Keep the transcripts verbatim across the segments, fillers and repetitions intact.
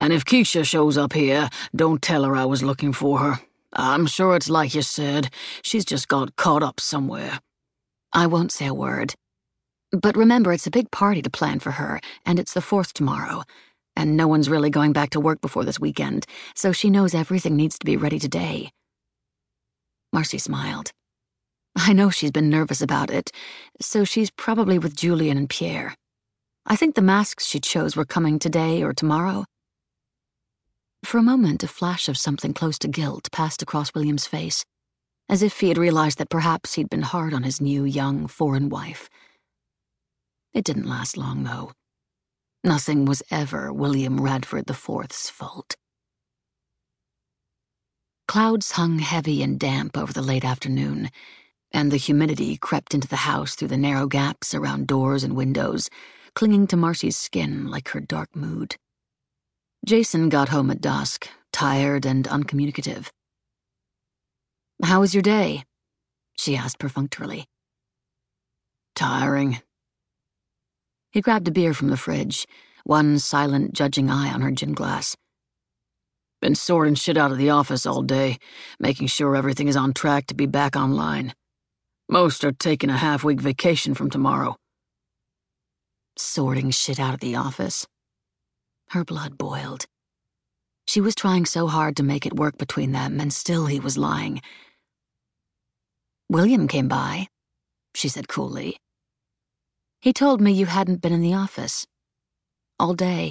And if Keisha shows up here, don't tell her I was looking for her. I'm sure it's like you said. She's just got caught up somewhere." "I won't say a word. But remember, it's a big party to plan for her, and it's the fourth tomorrow. And no one's really going back to work before this weekend, so she knows everything needs to be ready today." Marcy smiled. "I know she's been nervous about it, so she's probably with Julian and Pierre. I think the masks she chose were coming today or tomorrow." For a moment, a flash of something close to guilt passed across William's face, as if he had realized that perhaps he'd been hard on his new, young, foreign wife. It didn't last long, though. Nothing was ever William Radford the Fourth's fault. Clouds hung heavy and damp over the late afternoon, and the humidity crept into the house through the narrow gaps around doors and windows, clinging to Marcy's skin like her dark mood. Jason got home at dusk, tired and uncommunicative. "How was your day?" she asked perfunctorily. "Tiring." He grabbed a beer from the fridge, one silent, judging eye on her gin glass. "Been sorting shit out of the office all day, making sure everything is on track to be back online. Most are taking a half-week vacation from tomorrow." Sorting shit out of the office? Her blood boiled. She was trying so hard to make it work between them, and still he was lying. "William came by," she said coolly. "He told me you hadn't been in the office. All day."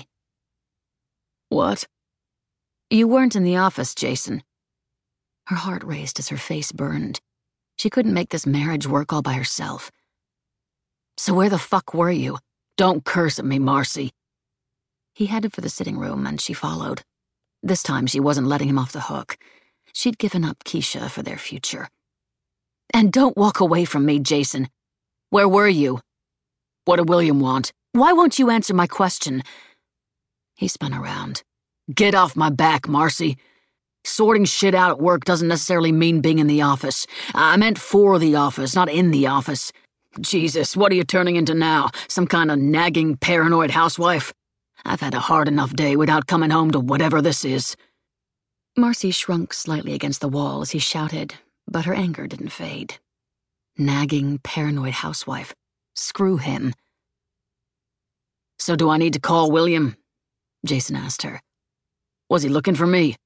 "What?" "You weren't in the office, Jason." Her heart raced as her face burned. She couldn't make this marriage work all by herself. "So where the fuck were you?" "Don't curse at me, Marcy." He headed for the sitting room, and she followed. This time she wasn't letting him off the hook. She'd given up Keisha for their future. "And don't walk away from me, Jason. Where were you? What did William want? Why won't you answer my question?" He spun around. "Get off my back, Marcy. Sorting shit out at work doesn't necessarily mean being in the office. I meant for the office, not in the office. Jesus, what are you turning into now? Some kind of nagging, paranoid housewife? I've had a hard enough day without coming home to whatever this is." Marcy shrunk slightly against the wall as he shouted, but her anger didn't fade. Nagging, paranoid housewife. Screw him. "So do I need to call William?" Jason asked her. "Was he looking for me?"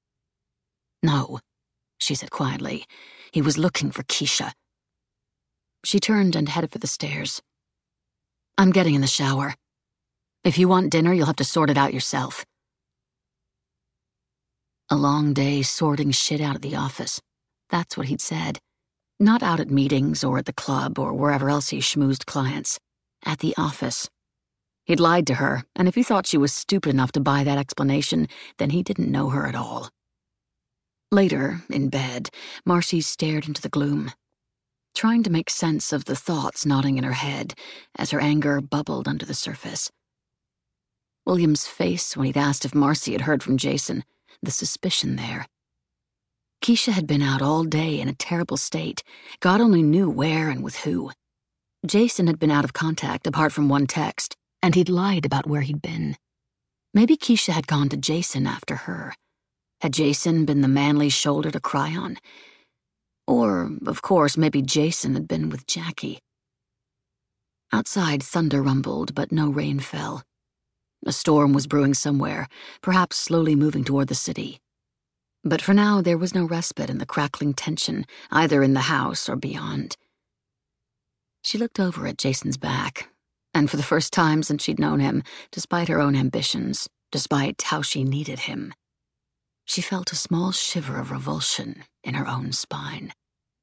"No," she said quietly. "He was looking for Keisha." She turned and headed for the stairs. "I'm getting in the shower. If you want dinner, you'll have to sort it out yourself." A long day sorting shit out of the office. That's what he'd said. Not out at meetings or at the club or wherever else he schmoozed clients. At the office. He'd lied to her, and if he thought she was stupid enough to buy that explanation, then he didn't know her at all. Later, in bed, Marcy stared into the gloom, trying to make sense of the thoughts nodding in her head as her anger bubbled under the surface. William's face when he'd asked if Marcy had heard from Jason, the suspicion there. Keisha had been out all day in a terrible state. God only knew where and with who. Jason had been out of contact apart from one text, and he'd lied about where he'd been. Maybe Keisha had gone to Jason after her. Had Jason been the manly shoulder to cry on? Or, of course, maybe Jason had been with Jackie. Outside, thunder rumbled, but no rain fell. A storm was brewing somewhere, perhaps slowly moving toward the city. But for now, there was no respite in the crackling tension, either in the house or beyond. She looked over at Jason's back, and for the first time since she'd known him, despite her own ambitions, despite how she needed him, she felt a small shiver of revulsion in her own spine.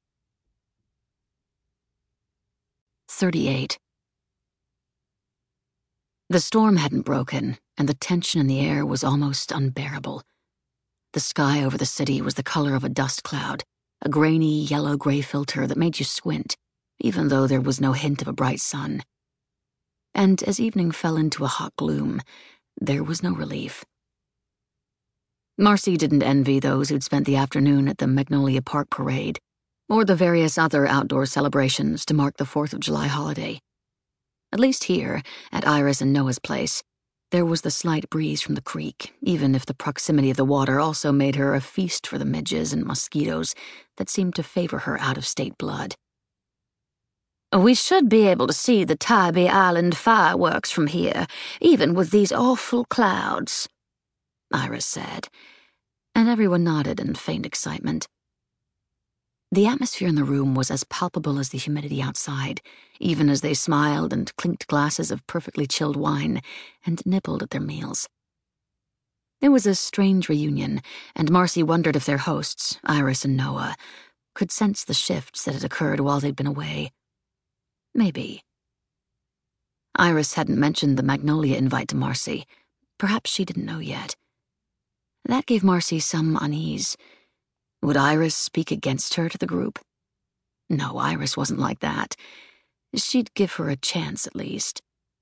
thirty-eight. The storm hadn't broken, and the tension in the air was almost unbearable. The sky over the city was the color of a dust cloud, a grainy yellow-gray filter that made you squint, even though there was no hint of a bright sun. And as evening fell into a hot gloom, there was no relief. Marcy didn't envy those who'd spent the afternoon at the Magnolia Park Parade, or the various other outdoor celebrations to mark the fourth of July holiday. At least here, at Iris and Noah's place, There was the slight breeze from the creek, even if the proximity of the water also made her a feast for the midges and mosquitoes that seemed to favor her out-of-state blood. We should be able to see the Tybee Island fireworks from here, even with these awful clouds, Iris said, and everyone nodded in faint excitement. The atmosphere in the room was as palpable as the humidity outside, even as they smiled and clinked glasses of perfectly chilled wine and nibbled at their meals. It was a strange reunion, and Marcy wondered if their hosts, Iris and Noah, could sense the shifts that had occurred while they'd been away. Maybe. Iris hadn't mentioned the Magnolia invite to Marcy. Perhaps she didn't know yet. That gave Marcy some unease. Would Iris speak against her to the group? No, Iris wasn't like that. She'd give her a chance, at least.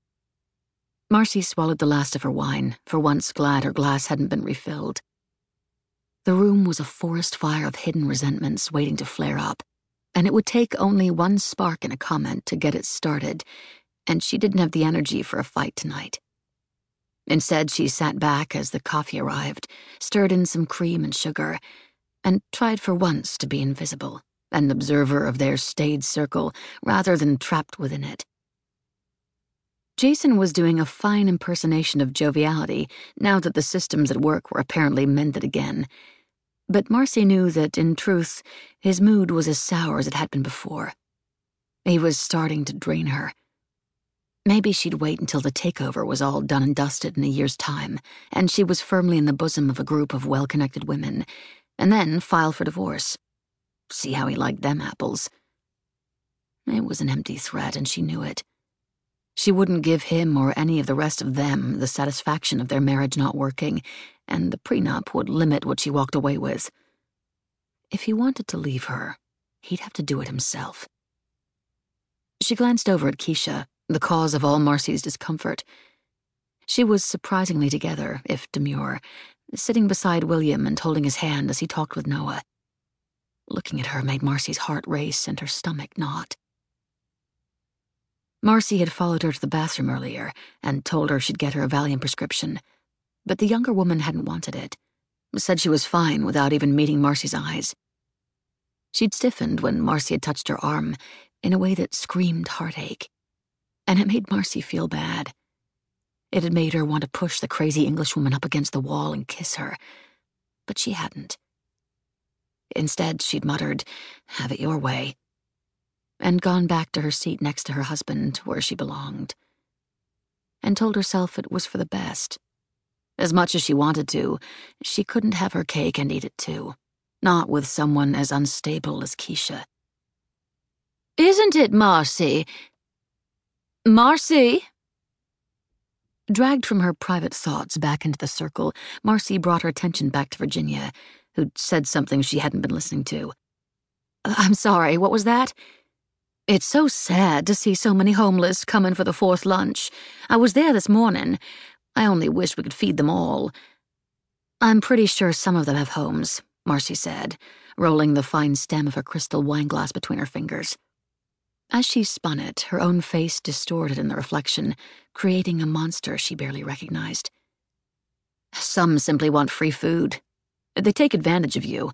Marcy swallowed the last of her wine, for once glad her glass hadn't been refilled. The room was a forest fire of hidden resentments waiting to flare up, and it would take only one spark in a comment to get it started, and she didn't have the energy for a fight tonight. Instead, she sat back as the coffee arrived, stirred in some cream and sugar, and tried for once to be invisible, an observer of their staid circle rather than trapped within it. Jason was doing a fine impersonation of joviality now that the systems at work were apparently mended again, but Marcy knew that, in truth, his mood was as sour as it had been before. He was starting to drain her. Maybe she'd wait until the takeover was all done and dusted in a year's time, and she was firmly in the bosom of a group of well-connected women, and then file for divorce. See how he liked them apples. It was an empty threat, and she knew it. She wouldn't give him or any of the rest of them the satisfaction of their marriage not working, and the prenup would limit what she walked away with. If he wanted to leave her, he'd have to do it himself. She glanced over at Keisha, the cause of all Marcy's discomfort. She was surprisingly together, if demure, sitting beside William and holding his hand as he talked with Noah. Looking at her made Marcy's heart race and her stomach knot. Marcy had followed her to the bathroom earlier and told her she'd get her a Valium prescription, but the younger woman hadn't wanted it, said she was fine without even meeting Marcy's eyes. She'd stiffened when Marcy had touched her arm in a way that screamed heartache, and it made Marcy feel bad. It had made her want to push the crazy Englishwoman up against the wall and kiss her, but she hadn't. Instead, she'd muttered, "Have it your way," and gone back to her seat next to her husband, where she belonged, and told herself it was for the best. As much as she wanted to, she couldn't have her cake and eat it too, not with someone as unstable as Keisha. "Isn't it, Marcy? Marcy?" Dragged from her private thoughts back into the circle, Marcy brought her attention back to Virginia, who'd said something she hadn't been listening to. "I'm sorry, what was that?" "It's so sad to see so many homeless coming for the fourth lunch. I was there this morning. I only wish we could feed them all." "I'm pretty sure some of them have homes," Marcy said, rolling the fine stem of her crystal wineglass between her fingers. As she spun it, her own face distorted in the reflection, creating a monster she barely recognized. "Some simply want free food. They take advantage of you."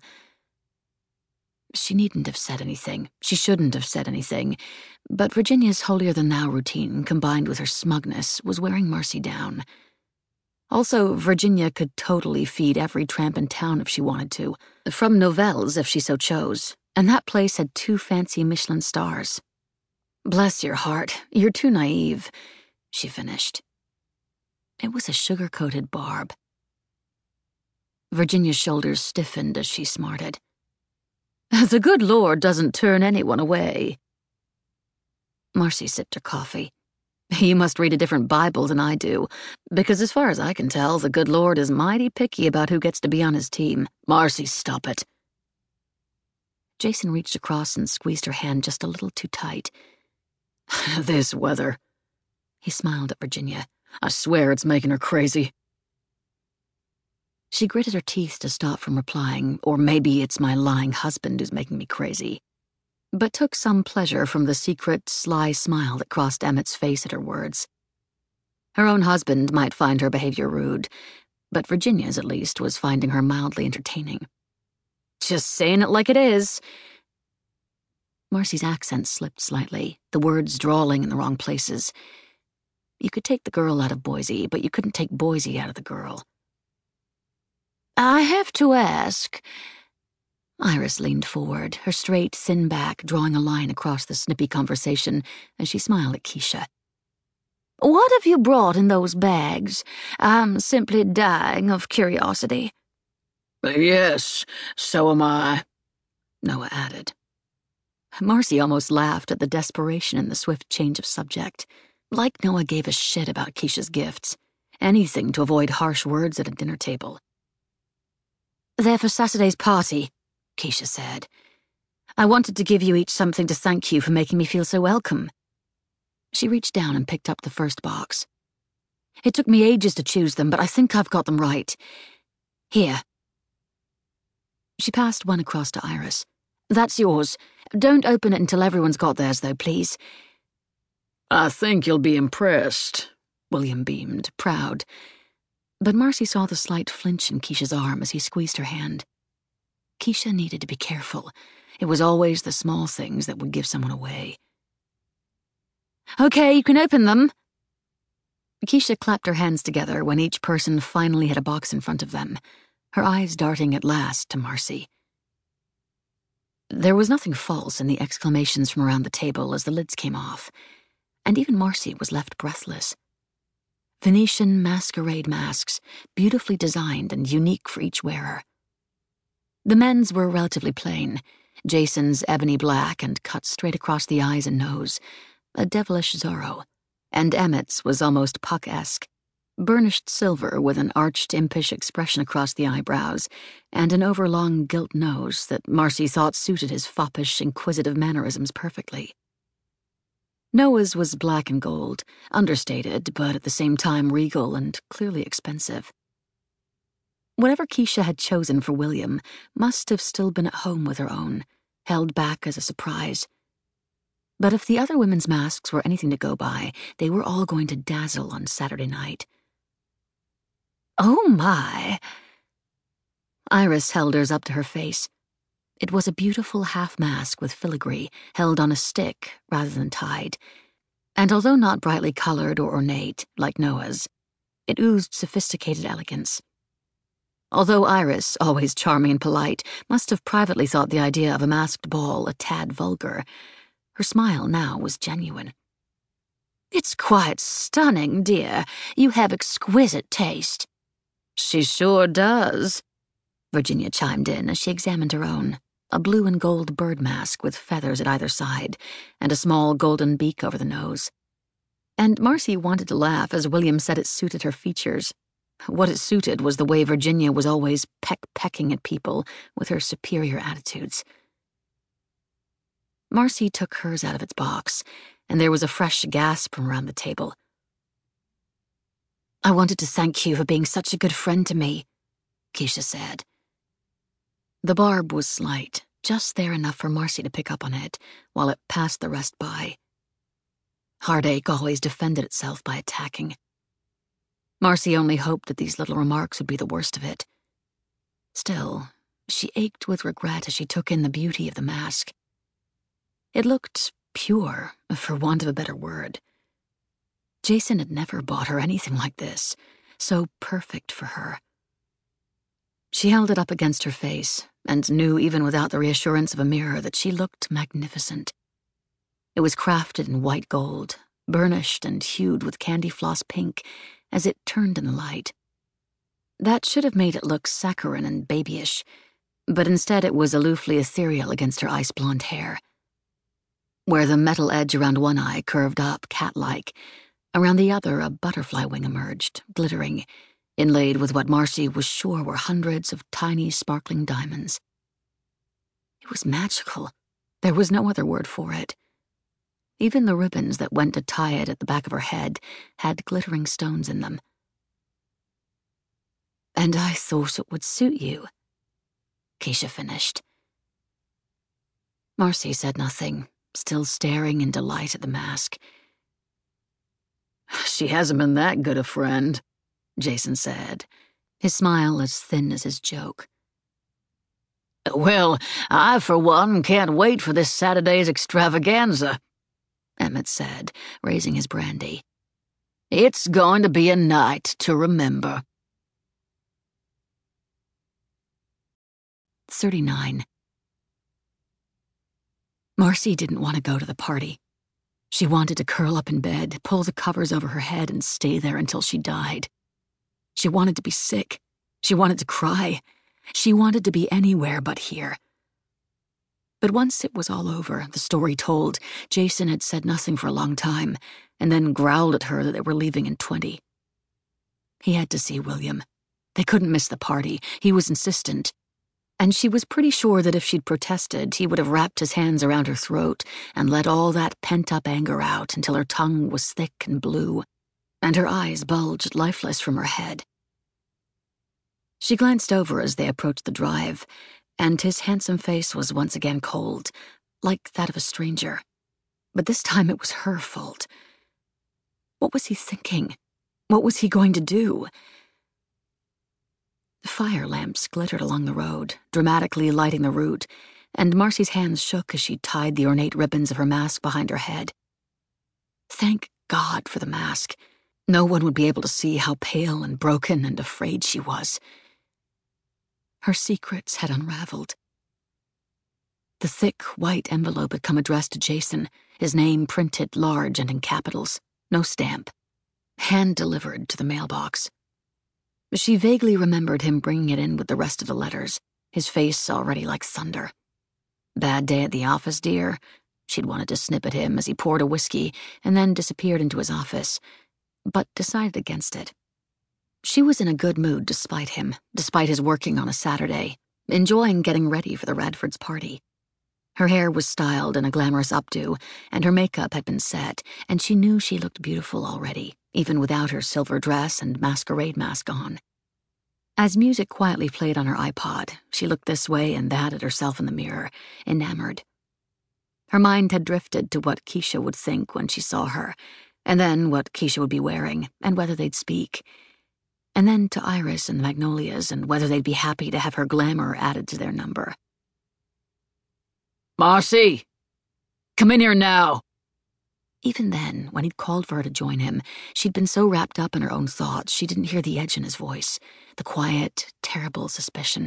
She needn't have said anything. She shouldn't have said anything. But Virginia's holier-than-thou routine, combined with her smugness, was wearing Marcy down. Also, Virginia could totally feed every tramp in town if she wanted to, from Novelle's if she so chose, and that place had two fancy Michelin stars. "Bless your heart, you're too naive," she finished. It was a sugar-coated barb. Virginia's shoulders stiffened as she smarted. "The good Lord doesn't turn anyone away." Marcy sipped her coffee. "You must read a different Bible than I do, because as far as I can tell, the good Lord is mighty picky about who gets to be on his team." "Marcy, stop it." Jason reached across and squeezed her hand just a little too tight. "This weather." He smiled at Virginia. "I swear it's making her crazy." She gritted her teeth to stop from replying, "Or maybe it's my lying husband who's making me crazy," but took some pleasure from the secret, sly smile that crossed Emmett's face at her words. Her own husband might find her behavior rude, but Virginia's, at least, was finding her mildly entertaining. "Just saying it like it is." Marcy's accent slipped slightly, the words drawling in the wrong places. You could take the girl out of Boise, but you couldn't take Boise out of the girl. "I have to ask..." Iris leaned forward, her straight, thin back drawing a line across the snippy conversation as she smiled at Keisha. "What have you brought in those bags? I'm simply dying of curiosity." "Yes, so am I," Noah added. Marcy almost laughed at the desperation in the swift change of subject. Like Noah gave a shit about Keisha's gifts. Anything to avoid harsh words at a dinner table. "They're for Saturday's party," Keisha said. "I wanted to give you each something to thank you for making me feel so welcome." She reached down and picked up the first box. "It took me ages to choose them, but I think I've got them right. Here." She passed one across to Iris. "That's yours. Don't open it until everyone's got theirs, though, please." "I think you'll be impressed," William beamed, proud. But Marcy saw the slight flinch in Keisha's arm as he squeezed her hand. Keisha needed to be careful. It was always the small things that would give someone away. "Okay, you can open them." Keisha clapped her hands together when each person finally had a box in front of them, her eyes darting at last to Marcy. There was nothing false in the exclamations from around the table as the lids came off, and even Marcy was left breathless. Venetian masquerade masks, beautifully designed and unique for each wearer. The men's were relatively plain, Jason's ebony black and cut straight across the eyes and nose, a devilish Zorro, and Emmett's was almost Puck-esque, burnished silver with an arched impish expression across the eyebrows and an overlong gilt nose that Marcy thought suited his foppish, inquisitive mannerisms perfectly. Noah's was black and gold, understated, but at the same time regal and clearly expensive. Whatever Keisha had chosen for William must have still been at home with her own, held back as a surprise. But if the other women's masks were anything to go by, they were all going to dazzle on Saturday night. "Oh my!" Iris held hers up to her face. It was a beautiful half-mask with filigree, held on a stick rather than tied, and although not brightly colored or ornate, like Noah's, it oozed sophisticated elegance. Although Iris, always charming and polite, must have privately thought the idea of a masked ball a tad vulgar, her smile now was genuine. "It's quite stunning, dear. You have exquisite taste." "She sure does," Virginia chimed in as she examined her own, a blue and gold bird mask with feathers at either side and a small golden beak over the nose. And Marcy wanted to laugh as William said it suited her features. What it suited was the way Virginia was always peck-pecking at people with her superior attitudes. Marcy took hers out of its box, and there was a fresh gasp from around the table. "I wanted to thank you for being such a good friend to me," Keisha said. The barb was slight, just there enough for Marcy to pick up on it, while it passed the rest by. Heartache always defended itself by attacking. Marcy only hoped that these little remarks would be the worst of it. Still, she ached with regret as she took in the beauty of the mask. It looked pure, for want of a better word. Jason had never bought her anything like this, so perfect for her. She held it up against her face, and knew even without the reassurance of a mirror that she looked magnificent. It was crafted in white gold, burnished and hued with candy floss pink as it turned in the light. That should have made it look saccharine and babyish, but instead it was aloofly ethereal against her ice-blonde hair. Where the metal edge around one eye curved up cat-like, around the other a butterfly wing emerged, glittering, inlaid with what Marcy was sure were hundreds of tiny, sparkling diamonds. It was magical. There was no other word for it. Even the ribbons that went to tie it at the back of her head had glittering stones in them. "And I thought it would suit you," Keisha finished. Marcy said nothing, still staring in delight at the mask. She hasn't been that good a friend, Jason said, his smile as thin as his joke. Well, I, for one, can't wait for this Saturday's extravaganza, Emmett said, raising his brandy. It's going to be a night to remember. thirty-nine. Marcy didn't want to go to the party. She wanted to curl up in bed, pull the covers over her head, and stay there until she died. She wanted to be sick. She wanted to cry. She wanted to be anywhere but here. But once it was all over, the story told, Jason had said nothing for a long time, and then growled at her that they were leaving in twenty. He had to see William. They couldn't miss the party. He was insistent. And she was pretty sure that if she'd protested, he would have wrapped his hands around her throat and let all that pent-up anger out until her tongue was thick and blue, and her eyes bulged lifeless from her head. She glanced over as they approached the drive, and his handsome face was once again cold, like that of a stranger. But this time it was her fault. What was he thinking? What was he going to do? The fire lamps glittered along the road, dramatically lighting the route, and Marcy's hands shook as she tied the ornate ribbons of her mask behind her head. Thank God for the mask. No one would be able to see how pale and broken and afraid she was. Her secrets had unraveled. The thick, white envelope had come addressed to Jason, his name printed large and in capitals, no stamp, hand-delivered to the mailbox. She vaguely remembered him bringing it in with the rest of the letters, his face already like thunder. Bad day at the office, dear? She'd wanted to snip at him as he poured a whiskey and then disappeared into his office, but decided against it. She was in a good mood despite him, despite his working on a Saturday, enjoying getting ready for the Radfords' party. Her hair was styled in a glamorous updo, and her makeup had been set, and she knew she looked beautiful already, even without her silver dress and masquerade mask on. As music quietly played on her iPod, she looked this way and that at herself in the mirror, enamored. Her mind had drifted to what Keisha would think when she saw her, and then what Keisha would be wearing, and whether they'd speak, and then to Iris and the Magnolias and whether they'd be happy to have her glamour added to their number. Marcy! Come in here now! Even then, when he'd called for her to join him, she'd been so wrapped up in her own thoughts she didn't hear the edge in his voice, the quiet, terrible suspicion.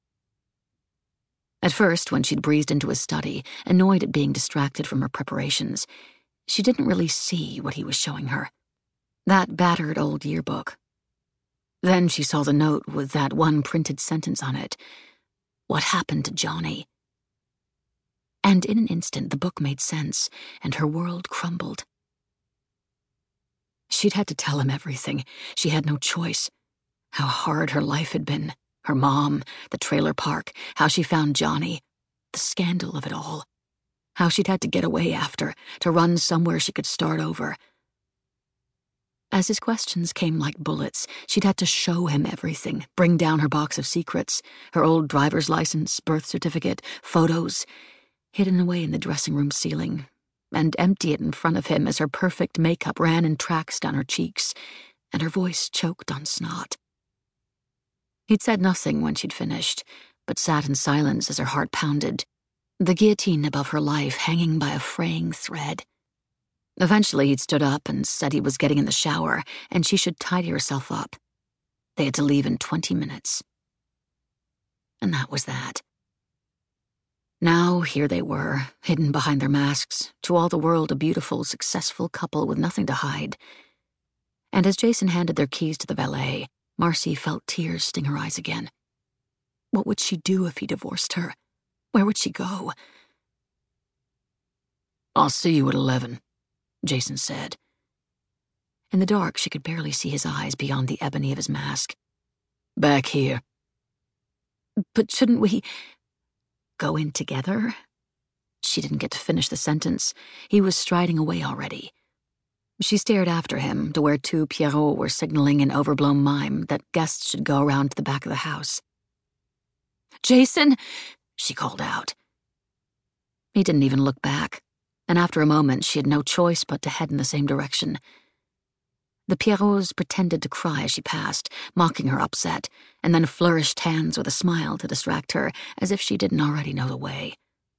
At first, when she'd breezed into his study, annoyed at being distracted from her preparations, she didn't really see what he was showing her. That battered old yearbook. Then she saw the note with that one printed sentence on it. What happened to Johnny? And in an instant the book made sense, and her world crumbled. She'd had to tell him everything. She had no choice. How hard her life had been. Her mom, the trailer park, how she found Johnny, the scandal of it all. How she'd had to get away after, to run somewhere she could start over. As his questions came like bullets, she'd had to show him everything, bring down her box of secrets, her old driver's license, birth certificate, photos, hidden away in the dressing room ceiling, and empty it in front of him as her perfect makeup ran in tracks down her cheeks, and her voice choked on snot. He'd said nothing when she'd finished, but sat in silence as her heart pounded, the guillotine above her life hanging by a fraying thread. Eventually he'd stood up and said he was getting in the shower, and she should tidy herself up. They had to leave in twenty minutes. And that was that. Now, here they were, hidden behind their masks, to all the world a beautiful, successful couple with nothing to hide. And as Jason handed their keys to the valet, Marcy felt tears sting her eyes again. What would she do if he divorced her? Where would she go? I'll see you at eleven, Jason said. In the dark, she could barely see his eyes beyond the ebony of his mask. Back here. But shouldn't we... go in together? She didn't get to finish the sentence. He was striding away already. She stared after him to where two Pierrots were signaling in overblown mime that guests should go around to the back of the house. Jason, she called out. He didn't even look back, and after a moment she had no choice but to head in the same direction. The Pierrots pretended to cry as she passed, mocking her upset, and then flourished hands with a smile to distract her, as if she didn't already know the way.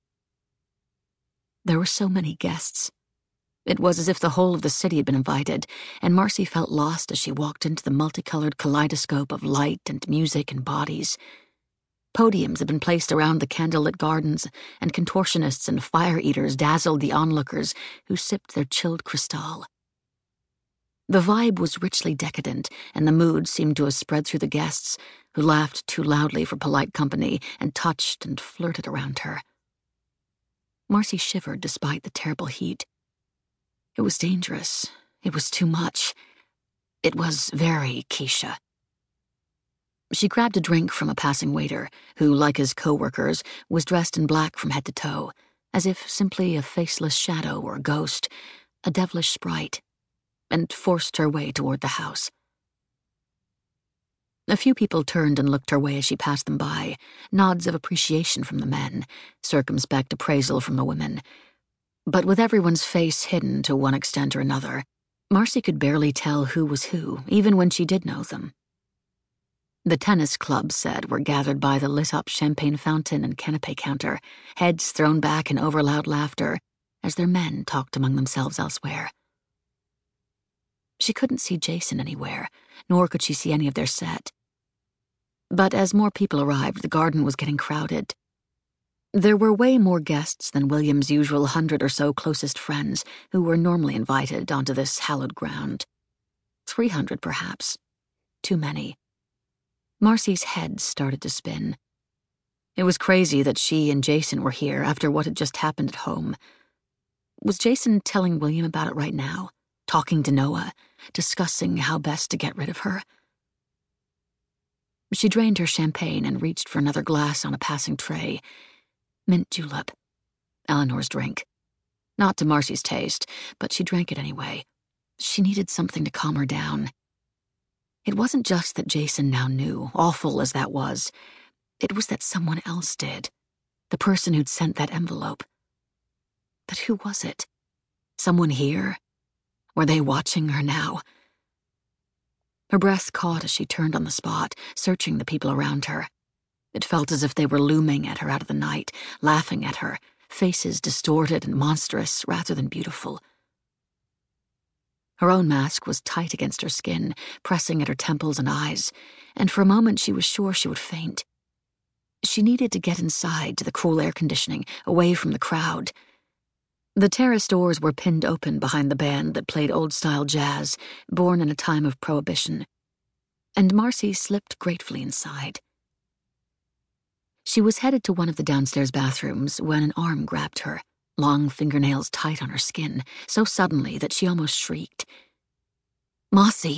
There were so many guests. It was as if the whole of the city had been invited, and Marcy felt lost as she walked into the multicolored kaleidoscope of light and music and bodies. Podiums had been placed around the candlelit gardens, and contortionists and fire-eaters dazzled the onlookers who sipped their chilled cristal. The vibe was richly decadent, and the mood seemed to have spread through the guests, who laughed too loudly for polite company and touched and flirted around her. Marcy shivered despite the terrible heat. It was dangerous. It was too much. It was very Keisha. She grabbed a drink from a passing waiter, who, like his co-workers, was dressed in black from head to toe, as if simply a faceless shadow or a ghost, a devilish sprite, and forced her way toward the house. A few people turned and looked her way as she passed them by, nods of appreciation from the men, circumspect appraisal from the women. But with everyone's face hidden to one extent or another, Marcy could barely tell who was who, even when she did know them. The tennis clubs, said, were gathered by the lit-up champagne fountain and canapé counter, heads thrown back in overloud laughter, as their men talked among themselves elsewhere. She couldn't see Jason anywhere, nor could she see any of their set. But as more people arrived, the garden was getting crowded. There were way more guests than William's usual hundred or so closest friends who were normally invited onto this hallowed ground. Three hundred, perhaps. Too many. Marcy's head started to spin. It was crazy that she and Jason were here after what had just happened at home. Was Jason telling William about it right now? Talking to Noah? Discussing how best to get rid of her? She drained her champagne and reached for another glass on a passing tray. Mint julep. Eleanor's drink. Not to Marcy's taste, but she drank it anyway. She needed something to calm her down. It wasn't just that Jason now knew, awful as that was. It was that someone else did. The person who'd sent that envelope. But who was it? Someone here? Were they watching her now? Her breath caught as she turned on the spot, searching the people around her. It felt as if they were looming at her out of the night, laughing at her, faces distorted and monstrous rather than beautiful. Her own mask was tight against her skin, pressing at her temples and eyes, and for a moment she was sure she would faint. She needed to get inside to the cool air conditioning, away from the crowd. The terrace doors were pinned open behind the band that played old-style jazz, born in a time of prohibition, and Marcy slipped gratefully inside. She was headed to one of the downstairs bathrooms when an arm grabbed her, long fingernails tight on her skin, so suddenly that she almost shrieked. "Marcy!"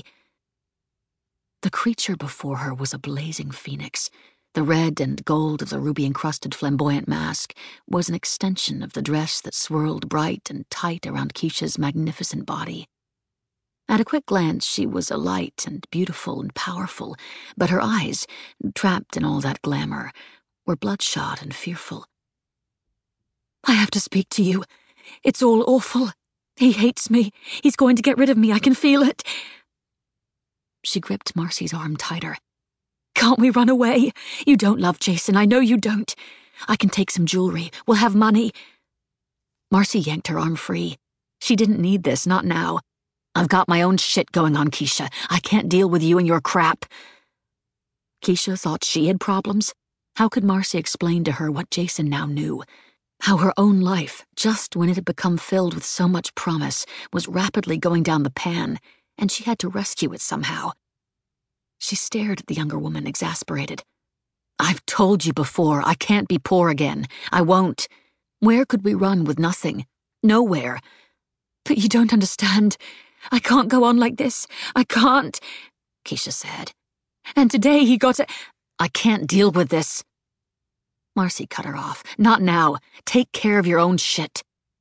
The creature before her was a blazing phoenix. The red and gold of the ruby-encrusted flamboyant mask was an extension of the dress that swirled bright and tight around Keisha's magnificent body. At a quick glance, she was alight and beautiful and powerful, but her eyes, trapped in all that glamour, were bloodshot and fearful. "I have to speak to you. It's all awful. He hates me. He's going to get rid of me. I can feel it." She gripped Marcy's arm tighter. "Can't we run away? You don't love Jason. I know you don't. I can take some jewelry. We'll have money." Marcy yanked her arm free. She didn't need this, not now. "I've got my own shit going on, Keisha. I can't deal with you and your crap." Keisha thought she had problems. How could Marcy explain to her what Jason now knew? How her own life, just when it had become filled with so much promise, was rapidly going down the pan, and she had to rescue it somehow. She stared at the younger woman, exasperated. "I've told you before, I can't be poor again. I won't. Where could we run with nothing? Nowhere." "But you don't understand. I can't go on like this. I can't," Keisha said. "And today he got a—" "I can't deal with this." Marcy cut her off. "Not now. Take care of your own shit."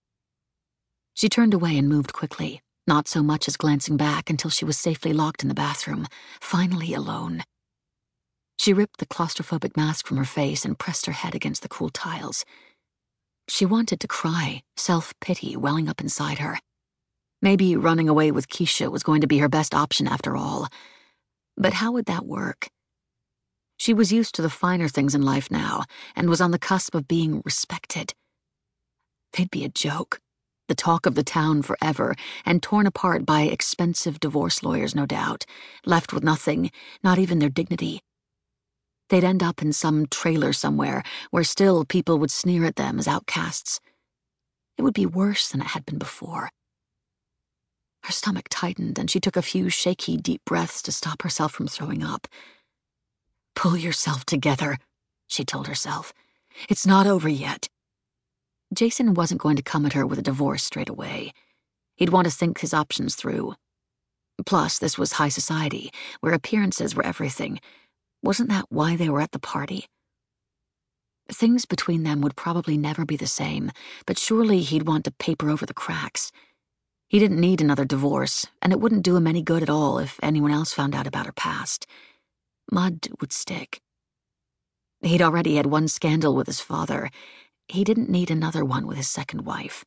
She turned away and moved quickly, not so much as glancing back until she was safely locked in the bathroom, finally alone. She ripped the claustrophobic mask from her face and pressed her head against the cool tiles. She wanted to cry, self-pity welling up inside her. Maybe running away with Keisha was going to be her best option after all. But how would that work? She was used to the finer things in life now, and was on the cusp of being respected. They'd be a joke, the talk of the town forever, and torn apart by expensive divorce lawyers, no doubt, left with nothing, not even their dignity. They'd end up in some trailer somewhere, where still people would sneer at them as outcasts. It would be worse than it had been before. Her stomach tightened, and she took a few shaky, deep breaths to stop herself from throwing up. "Pull yourself together," she told herself. "It's not over yet." Jason wasn't going to come at her with a divorce straight away. He'd want to think his options through. Plus, this was high society, where appearances were everything. Wasn't that why they were at the party? Things between them would probably never be the same, but surely he'd want to paper over the cracks. He didn't need another divorce, and it wouldn't do him any good at all if anyone else found out about her past. Mud would stick. He'd already had one scandal with his father. He didn't need another one with his second wife.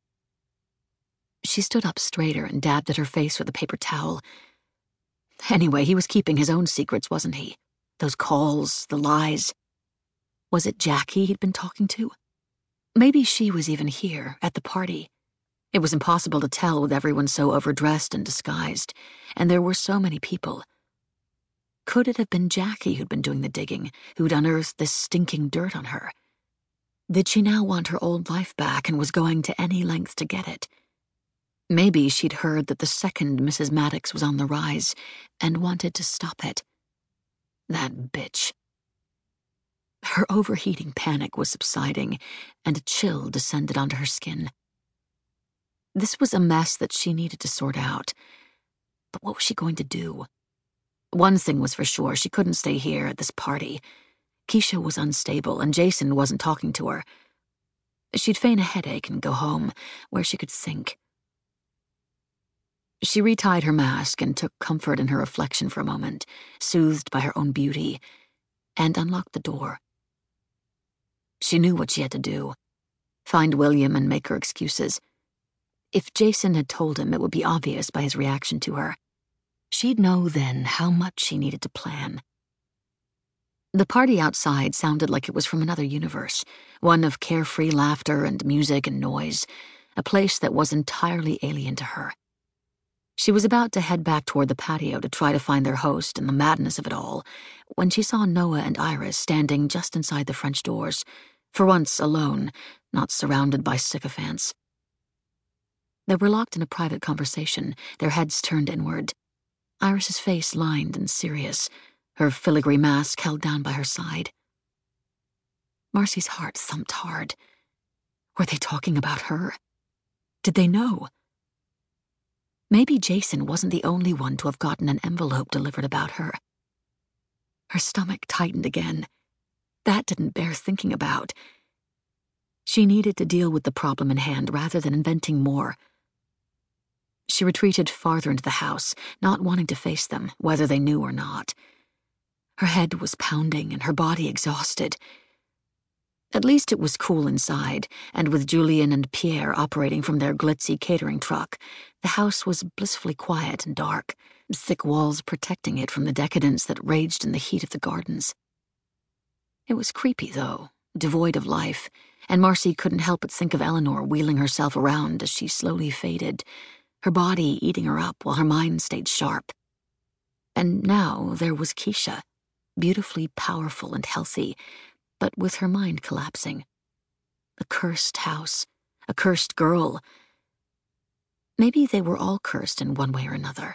She stood up straighter and dabbed at her face with a paper towel. Anyway, he was keeping his own secrets, wasn't he? Those calls, the lies. Was it Jackie he'd been talking to? Maybe she was even here, at the party. It was impossible to tell with everyone so overdressed and disguised, and there were so many people. Could it have been Jackie who'd been doing the digging, who'd unearthed this stinking dirt on her? Did she now want her old life back and was going to any length to get it? Maybe she'd heard that the second Missus Maddox was on the rise and wanted to stop it. That bitch. Her overheating panic was subsiding, and a chill descended onto her skin. This was a mess that she needed to sort out. But what was she going to do? One thing was for sure, she couldn't stay here at this party. Keisha was unstable, and Jason wasn't talking to her. She'd feign a headache and go home, where she could think. She retied her mask and took comfort in her reflection for a moment, soothed by her own beauty, and unlocked the door. She knew what she had to do. Find William and make her excuses. If Jason had told him, it would be obvious by his reaction to her. She'd know then how much she needed to plan. The party outside sounded like it was from another universe, one of carefree laughter and music and noise, a place that was entirely alien to her. She was about to head back toward the patio to try to find their host in the madness of it all, when she saw Noah and Iris standing just inside the French doors, for once alone, not surrounded by sycophants. They were locked in a private conversation, their heads turned inward. Iris's face lined and serious, her filigree mask held down by her side. Marcy's heart thumped hard. Were they talking about her? Did they know? Maybe Jason wasn't the only one to have gotten an envelope delivered about her. Her stomach tightened again. That didn't bear thinking about. She needed to deal with the problem in hand rather than inventing more. She retreated farther into the house, not wanting to face them, whether they knew or not. Her head was pounding and her body exhausted. At least it was cool inside, and with Julian and Pierre operating from their glitzy catering truck, the house was blissfully quiet and dark, thick walls protecting it from the decadence that raged in the heat of the gardens. It was creepy, though, devoid of life, and Marcy couldn't help but think of Eleanor wheeling herself around as she slowly faded, her body eating her up while her mind stayed sharp. And now there was Keisha, beautifully powerful and healthy, but with her mind collapsing. A cursed house, a cursed girl. Maybe they were all cursed in one way or another.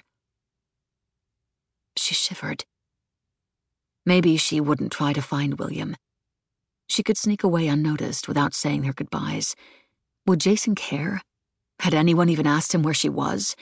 She shivered. Maybe she wouldn't try to find William. She could sneak away unnoticed without saying their goodbyes. Would Jason care? Had anyone even asked him where she was?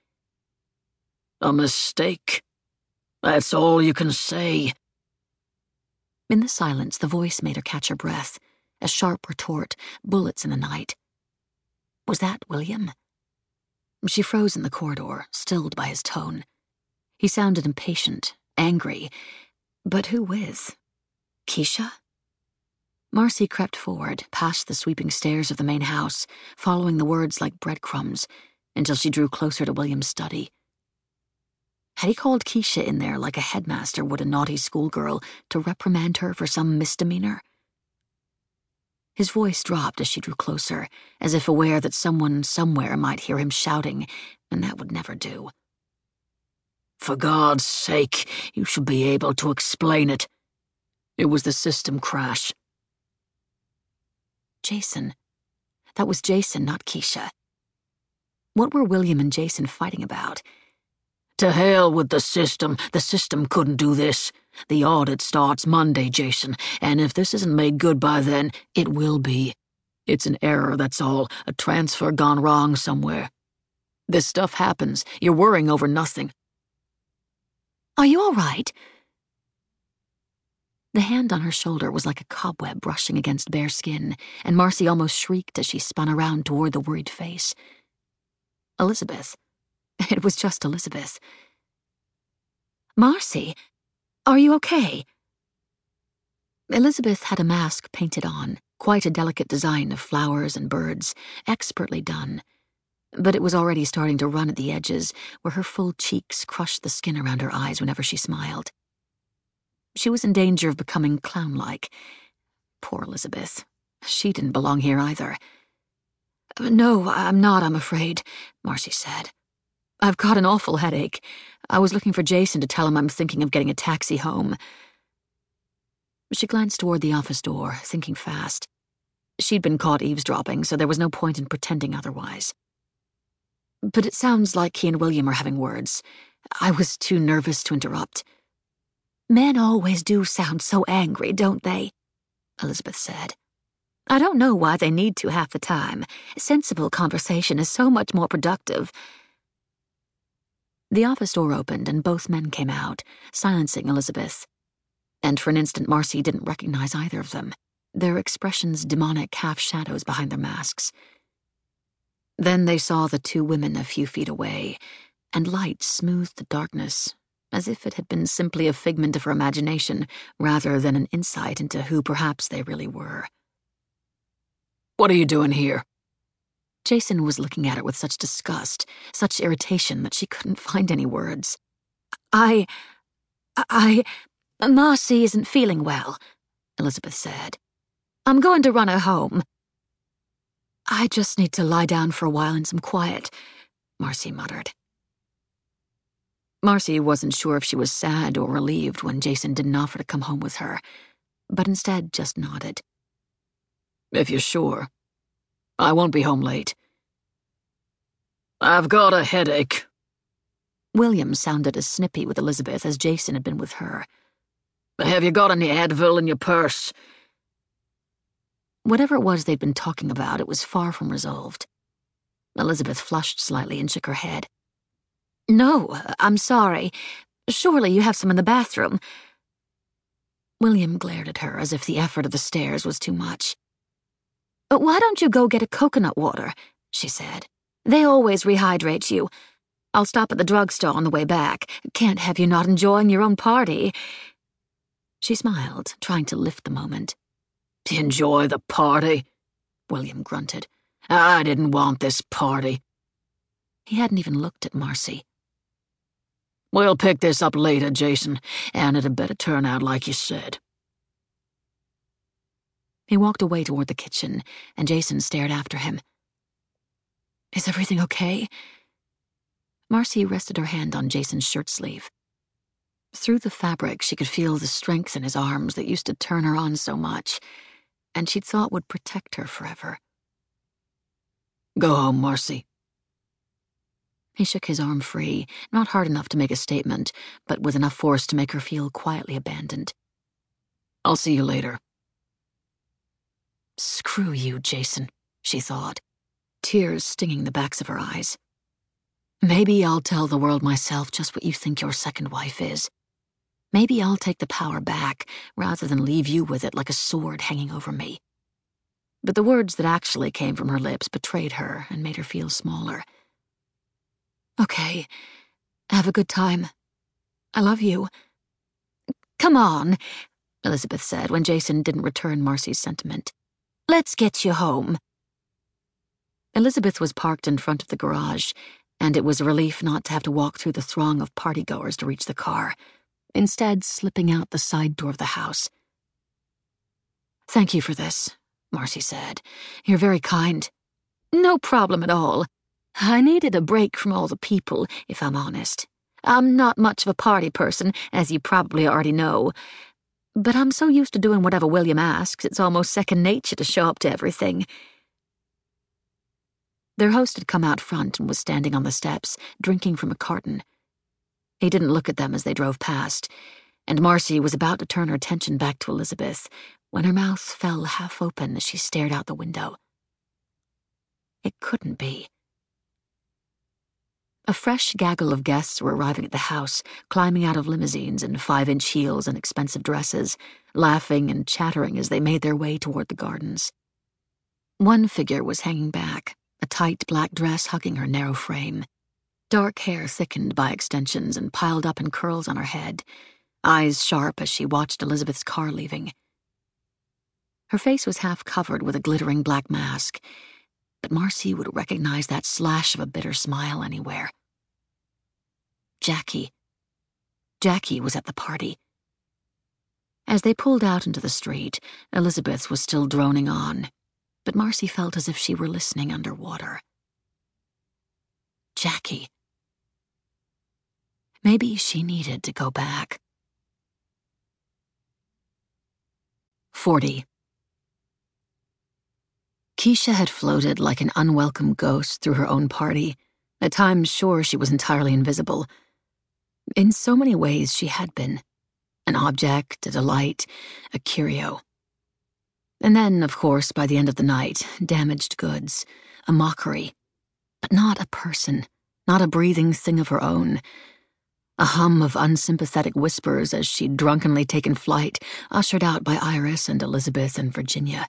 A mistake. That's all you can say. In the silence, the voice made her catch her breath, a sharp retort, bullets in the night. Was that William? She froze in the corridor, stilled by his tone. He sounded impatient, angry, but who with? Keisha? Marcy crept forward, past the sweeping stairs of the main house, following the words like breadcrumbs, until she drew closer to William's study. Had he called Keisha in there like a headmaster would a naughty schoolgirl to reprimand her for some misdemeanor? His voice dropped as she drew closer, as if aware that someone somewhere might hear him shouting, and that would never do. For God's sake, you should be able to explain it. It was the system crash. Jason. That was Jason, not Keisha. What were William and Jason fighting about? To hell with the system. The system couldn't do this. The audit starts Monday, Jason, and if this isn't made good by then, it will be. It's an error, that's all. A transfer gone wrong somewhere. This stuff happens. You're worrying over nothing. Are you all right? The hand on her shoulder was like a cobweb brushing against bare skin, and Marcy almost shrieked as she spun around toward the worried face. Elizabeth. It was just Elizabeth. Marcy, are you okay? Elizabeth had a mask painted on, quite a delicate design of flowers and birds, expertly done. But it was already starting to run at the edges, where her full cheeks crushed the skin around her eyes whenever she smiled. She was in danger of becoming clown-like. Poor Elizabeth. She didn't belong here either. No, I'm not, I'm afraid, Marcy said. I've got an awful headache. I was looking for Jason to tell him I'm thinking of getting a taxi home. She glanced toward the office door, thinking fast. She'd been caught eavesdropping, so there was no point in pretending otherwise. But it sounds like he and William are having words. I was too nervous to interrupt. Men always do sound so angry, don't they? Elizabeth said. I don't know why they need to half the time. Sensible conversation is so much more productive. The office door opened and both men came out, silencing Elizabeth. And for an instant Marcy didn't recognize either of them, their expressions demonic half-shadows behind their masks. Then they saw the two women a few feet away, and light smoothed the darkness, as if it had been simply a figment of her imagination rather than an insight into who perhaps they really were. What are you doing here? Jason was looking at her with such disgust, such irritation that she couldn't find any words. I... I... Marcy isn't feeling well, Elizabeth said. I'm going to run her home. I just need to lie down for a while in some quiet, Marcy muttered. Marcy wasn't sure if she was sad or relieved when Jason didn't offer to come home with her, but instead just nodded. If you're sure. I won't be home late. I've got a headache. William sounded as snippy with Elizabeth as Jason had been with her. Have you got any Advil in your purse? Whatever it was they'd been talking about, it was far from resolved. Elizabeth flushed slightly and shook her head. No, I'm sorry. Surely you have some in the bathroom. William glared at her as if the effort of the stairs was too much. But why don't you go get a coconut water? She said. They always rehydrate you. I'll stop at the drugstore on the way back. Can't have you not enjoying your own party. She smiled, trying to lift the moment. Enjoy the party? William grunted. I didn't want this party. He hadn't even looked at Marcy. We'll pick this up later, Jason, and it had better turn out like you said. He walked away toward the kitchen, and Jason stared after him. Is everything okay? Marcy rested her hand on Jason's shirt sleeve. Through the fabric, she could feel the strength in his arms that used to turn her on so much, and she'd thought would protect her forever. Go home, Marcy. He shook his arm free, not hard enough to make a statement, but with enough force to make her feel quietly abandoned. I'll see you later. Screw you, Jason, she thought, tears stinging the backs of her eyes. Maybe I'll tell the world myself just what you think your second wife is. Maybe I'll take the power back rather than leave you with it like a sword hanging over me. But the words that actually came from her lips betrayed her and made her feel smaller. Okay, have a good time. I love you. Come on, Elizabeth said when Jason didn't return Marcy's sentiment. Let's get you home. Elizabeth was parked in front of the garage, and it was a relief not to have to walk through the throng of partygoers to reach the car, instead slipping out the side door of the house. "Thank you for this," Marcy said. "You're very kind." "No problem at all. I needed a break from all the people, if I'm honest. I'm not much of a party person, as you probably already know. But I'm so used to doing whatever William asks, it's almost second nature to show up to everything." Their host had come out front and was standing on the steps, drinking from a carton. He didn't look at them as they drove past, and Marcy was about to turn her attention back to Elizabeth when her mouth fell half open as she stared out the window. It couldn't be. A fresh gaggle of guests were arriving at the house, climbing out of limousines in five-inch heels and expensive dresses, laughing and chattering as they made their way toward the gardens. One figure was hanging back, a tight black dress hugging her narrow frame. Dark hair thickened by extensions and piled up in curls on her head, eyes sharp as she watched Elizabeth's car leaving. Her face was half covered with a glittering black mask, but Marcy would recognize that slash of a bitter smile anywhere. Jackie. Jackie was at the party. As they pulled out into the street, Elizabeth was still droning on, but Marcy felt as if she were listening underwater. Jackie. Maybe she needed to go back. Forty. Keisha had floated like an unwelcome ghost through her own party, at times sure she was entirely invisible. In so many ways she had been. An object, a delight, a curio. And then, of course, by the end of the night, damaged goods, a mockery. But not a person, not a breathing thing of her own. A hum of unsympathetic whispers as she'd drunkenly taken flight, ushered out by Iris and Elizabeth and Virginia.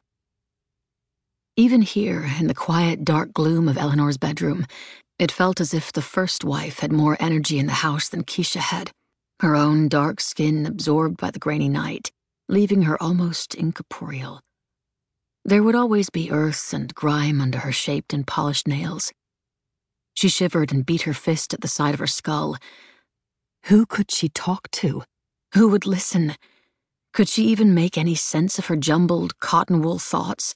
Even here, in the quiet, dark gloom of Eleanor's bedroom, it felt as if the first wife had more energy in the house than Keisha had, her own dark skin absorbed by the grainy night, leaving her almost incorporeal. There would always be earth and grime under her shaped and polished nails. She shivered and beat her fist at the side of her skull. Who could she talk to? Who would listen? Could she even make any sense of her jumbled cotton wool thoughts?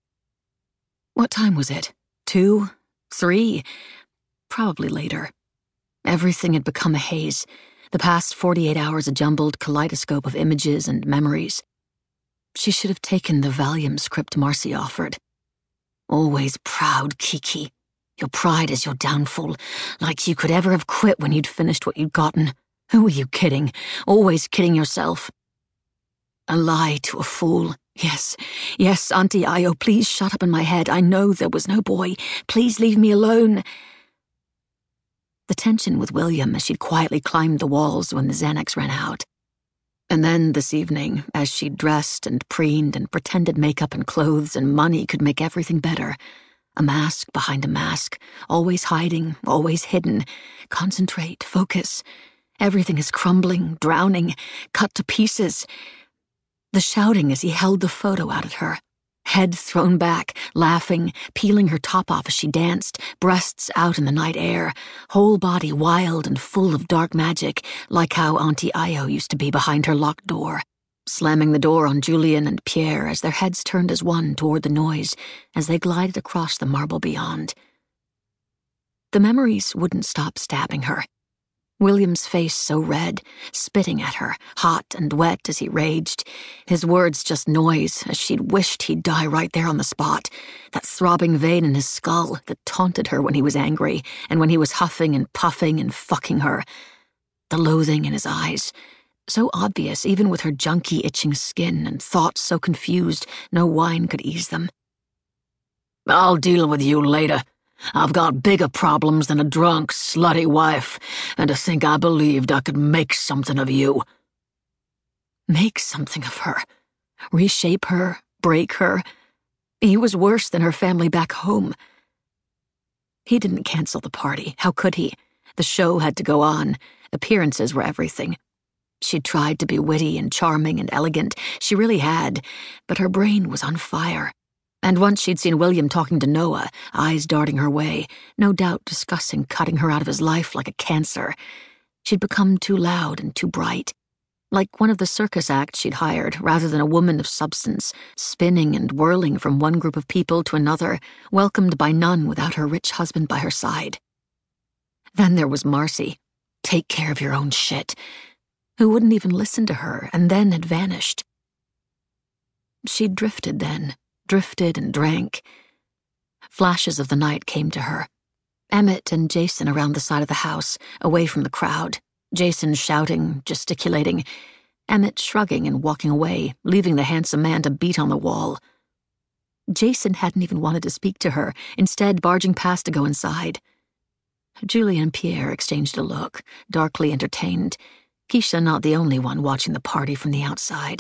What time was it? Two? Three? Probably later. Everything had become a haze, the past forty-eight hours a jumbled kaleidoscope of images and memories. She should have taken the Valium script Marcy offered. Always proud, Kiki. Your pride is your downfall, like you could ever have quit when you'd finished what you'd gotten. Who were you kidding? Always kidding yourself. A lie to a fool. Yes, yes, Auntie Io, please shut up in my head. I know there was no boy. Please leave me alone. The tension with William as she'd quietly climbed the walls when the Xanax ran out. And then this evening, as she'd dressed and preened and pretended makeup and clothes and money could make everything better. A mask behind a mask, always hiding, always hidden. Concentrate, focus. Everything is crumbling, drowning, cut to pieces. The shouting as he held the photo out at her. Head thrown back, laughing, peeling her top off as she danced, breasts out in the night air, whole body wild and full of dark magic, like how Auntie Io used to be behind her locked door, slamming the door on Julian and Pierre as their heads turned as one toward the noise as they glided across the marble beyond. The memories wouldn't stop stabbing her. William's face so red, spitting at her, hot and wet as he raged, his words just noise as she'd wished he'd die right there on the spot, that throbbing vein in his skull that taunted her when he was angry and when he was huffing and puffing and fucking her. The loathing in his eyes, so obvious even with her junky itching skin and thoughts so confused no wine could ease them. "I'll deal with you later. I've got bigger problems than a drunk, slutty wife, and to think I believed I could make something of you." Make something of her? Reshape her? Break her? He was worse than her family back home. He didn't cancel the party. How could he? The show had to go on. Appearances were everything. She'd tried to be witty and charming and elegant. She really had, but her brain was on fire. And once she'd seen William talking to Noah, eyes darting her way, no doubt discussing cutting her out of his life like a cancer. She'd become too loud and too bright, like one of the circus acts she'd hired, rather than a woman of substance, spinning and whirling from one group of people to another, welcomed by none without her rich husband by her side. Then there was Marcy, take care of your own shit, who wouldn't even listen to her and then had vanished. She'd drifted then, drifted and drank. Flashes of the night came to her. Emmett and Jason around the side of the house, away from the crowd. Jason shouting, gesticulating. Emmett shrugging and walking away, leaving the handsome man to beat on the wall. Jason hadn't even wanted to speak to her, instead barging past to go inside. Julie and Pierre exchanged a look, darkly entertained. Keisha not the only one watching the party from the outside.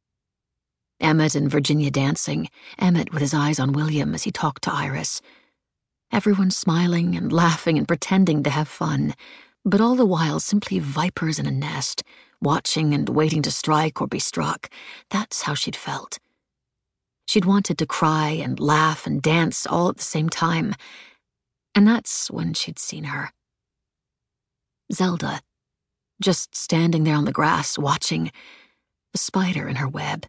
Emmett and Virginia dancing, Emmett with his eyes on William as he talked to Iris. Everyone smiling and laughing and pretending to have fun, but all the while simply vipers in a nest, watching and waiting to strike or be struck. That's how she'd felt. She'd wanted to cry and laugh and dance all at the same time, and that's when she'd seen her. Zelda, just standing there on the grass, watching, a spider in her web.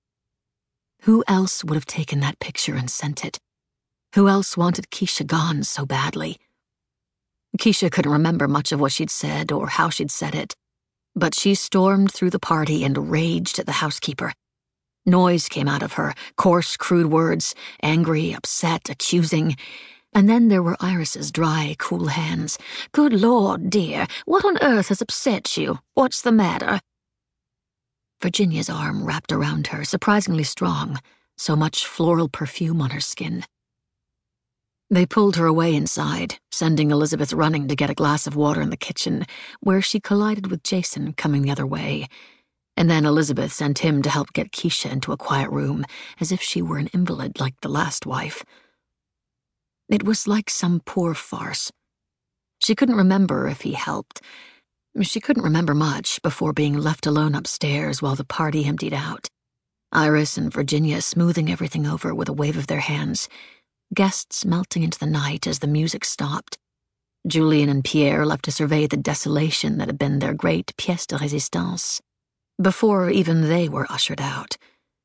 Who else would have taken that picture and sent it? Who else wanted Keisha gone so badly? Keisha couldn't remember much of what she'd said or how she'd said it, but she stormed through the party and raged at the housekeeper. Noise came out of her, coarse, crude words, angry, upset, accusing. And then there were Iris's dry, cool hands. Good Lord, dear, what on earth has upset you? What's the matter? Virginia's arm wrapped around her, surprisingly strong, so much floral perfume on her skin. They pulled her away inside, sending Elizabeth running to get a glass of water in the kitchen, where she collided with Jason coming the other way. And then Elizabeth sent him to help get Keisha into a quiet room, as if she were an invalid like the last wife. It was like some poor farce. She couldn't remember if he helped. She couldn't remember much before being left alone upstairs while the party emptied out. Iris and Virginia smoothing everything over with a wave of their hands. Guests melting into the night as the music stopped. Julian and Pierre left to survey the desolation that had been their great pièce de résistance, before even they were ushered out.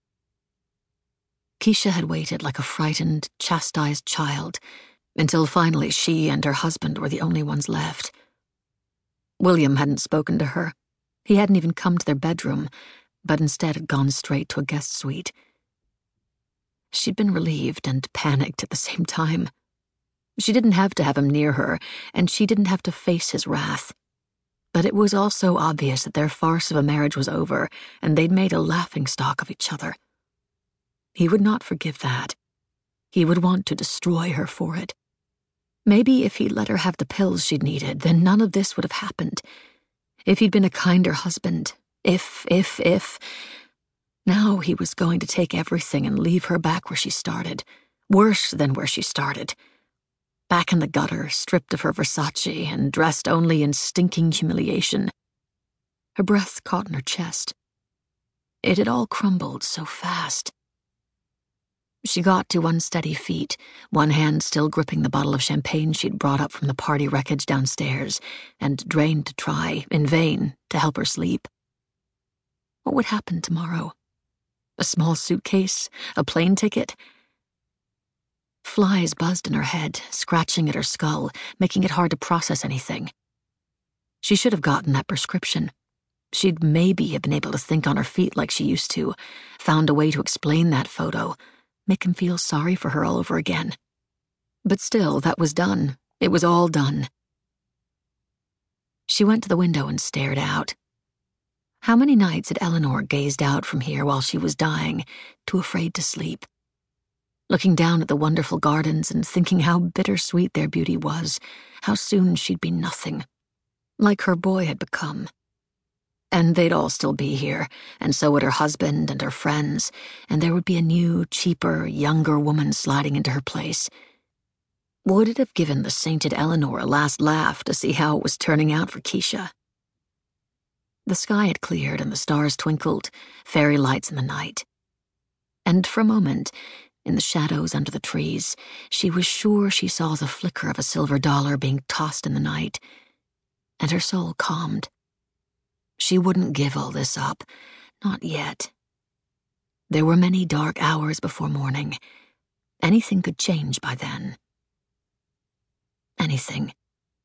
Keisha had waited like a frightened, chastised child, until finally she and her husband were the only ones left. William hadn't spoken to her. He hadn't even come to their bedroom, but instead had gone straight to a guest suite. She'd been relieved and panicked at the same time. She didn't have to have him near her, and she didn't have to face his wrath. But it was also obvious that their farce of a marriage was over, and they'd made a laughingstock of each other. He would not forgive that. He would want to destroy her for it. Maybe if he'd let her have the pills she'd needed, then none of this would have happened. If he'd been a kinder husband, if, if, if... Now he was going to take everything and leave her back where she started, worse than where she started. Back in the gutter, stripped of her Versace and dressed only in stinking humiliation. Her breath caught in her chest. It had all crumbled so fast. She got to unsteady feet, one hand still gripping the bottle of champagne she'd brought up from the party wreckage downstairs, and drained to try, in vain, to help her sleep. What would happen tomorrow? A small suitcase? A plane ticket? Flies buzzed in her head, scratching at her skull, making it hard to process anything. She should have gotten that prescription. She'd maybe have been able to think on her feet like she used to, found a way to explain that photo, make him feel sorry for her all over again. But still, that was done. It was all done. She went to the window and stared out. How many nights had Eleanor gazed out from here while she was dying, too afraid to sleep? Looking down at the wonderful gardens and thinking how bittersweet their beauty was, how soon she'd be nothing, like her boy had become. And they'd all still be here, and so would her husband and her friends, and there would be a new, cheaper, younger woman sliding into her place. Would it have given the sainted Eleanor a last laugh to see how it was turning out for Keisha? The sky had cleared and the stars twinkled, fairy lights in the night. And for a moment, In the shadows under the trees, she was sure she saw the flicker of a silver dollar being tossed in the night, and her soul calmed. She wouldn't give all this up, not yet. There were many dark hours before morning. Anything could change by then. Anything.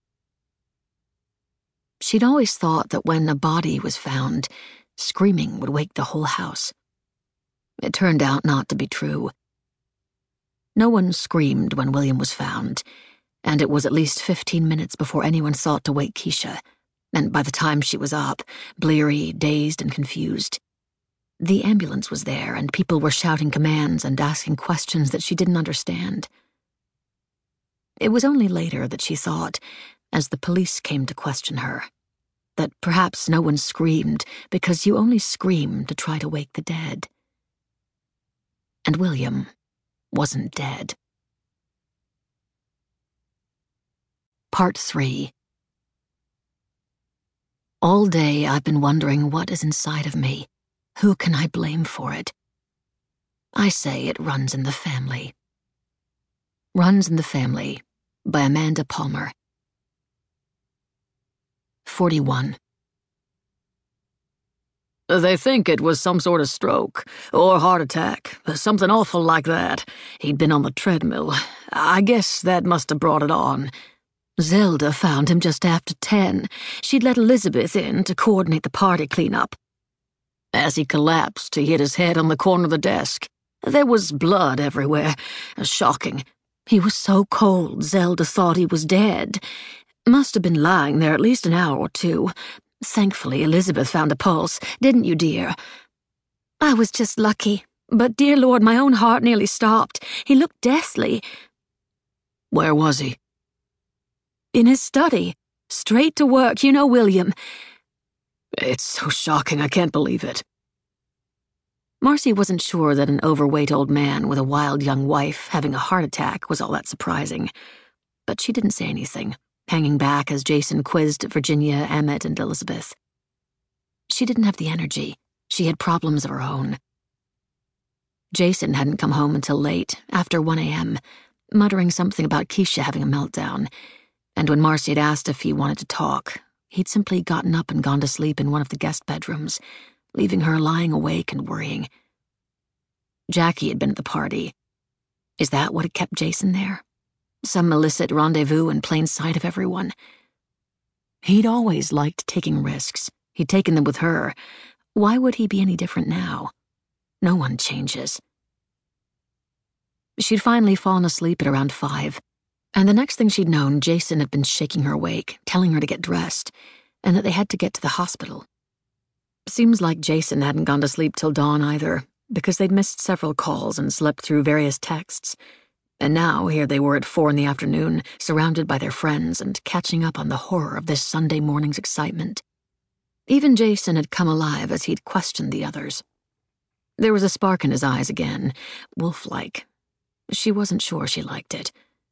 She'd always thought that when a body was found, screaming would wake the whole house. It turned out not to be true. No one screamed when William was found, and it was at least fifteen minutes before anyone thought to wake Keisha, and by the time she was up, bleary, dazed, and confused. The ambulance was there, and people were shouting commands and asking questions that she didn't understand. It was only later that she thought, as the police came to question her, that perhaps no one screamed because you only scream to try to wake the dead. And William wasn't dead. Part three. All day I've been wondering what is inside of me. Who can I blame for it? I say it runs in the family. Runs in the Family by Amanda Palmer. forty-one. They think it was some sort of stroke, or heart attack, something awful like that. He'd been on the treadmill. I guess that must have brought it on. Zelda found him just after ten. She'd let Elizabeth in to coordinate the party cleanup. As he collapsed, he hit his head on the corner of the desk. There was blood everywhere. Shocking. He was so cold, Zelda thought he was dead. Must have been lying there at least an hour or two. Thankfully, Elizabeth found a pulse, didn't you, dear? I was just lucky, but dear Lord, my own heart nearly stopped. He looked deathly. Where was he? In his study. Straight to work, you know, William. It's so shocking, I can't believe it. Marcy wasn't sure that an overweight old man with a wild young wife having a heart attack was all that surprising, but she didn't say anything, hanging back as Jason quizzed Virginia, Emmett, and Elizabeth. She didn't have the energy. She had problems of her own. Jason hadn't come home until late, after one a.m., muttering something about Keisha having a meltdown, and when Marcy had asked if he wanted to talk, he'd simply gotten up and gone to sleep in one of the guest bedrooms, leaving her lying awake and worrying. Jackie had been at the party. Is that what had kept Jason there? Some illicit rendezvous in plain sight of everyone? He'd always liked taking risks. He'd taken them with her. Why would he be any different now? No one changes. She'd finally fallen asleep at around five, and the next thing she'd known, Jason had been shaking her awake, telling her to get dressed, and that they had to get to the hospital. Seems like Jason hadn't gone to sleep till dawn either, because they'd missed several calls and slept through various texts. And now here they were at four in the afternoon, surrounded by their friends and catching up on the horror of this Sunday morning's excitement. Even Jason had come alive as he'd questioned the others. There was a spark in his eyes again, wolf-like. She wasn't sure she liked it.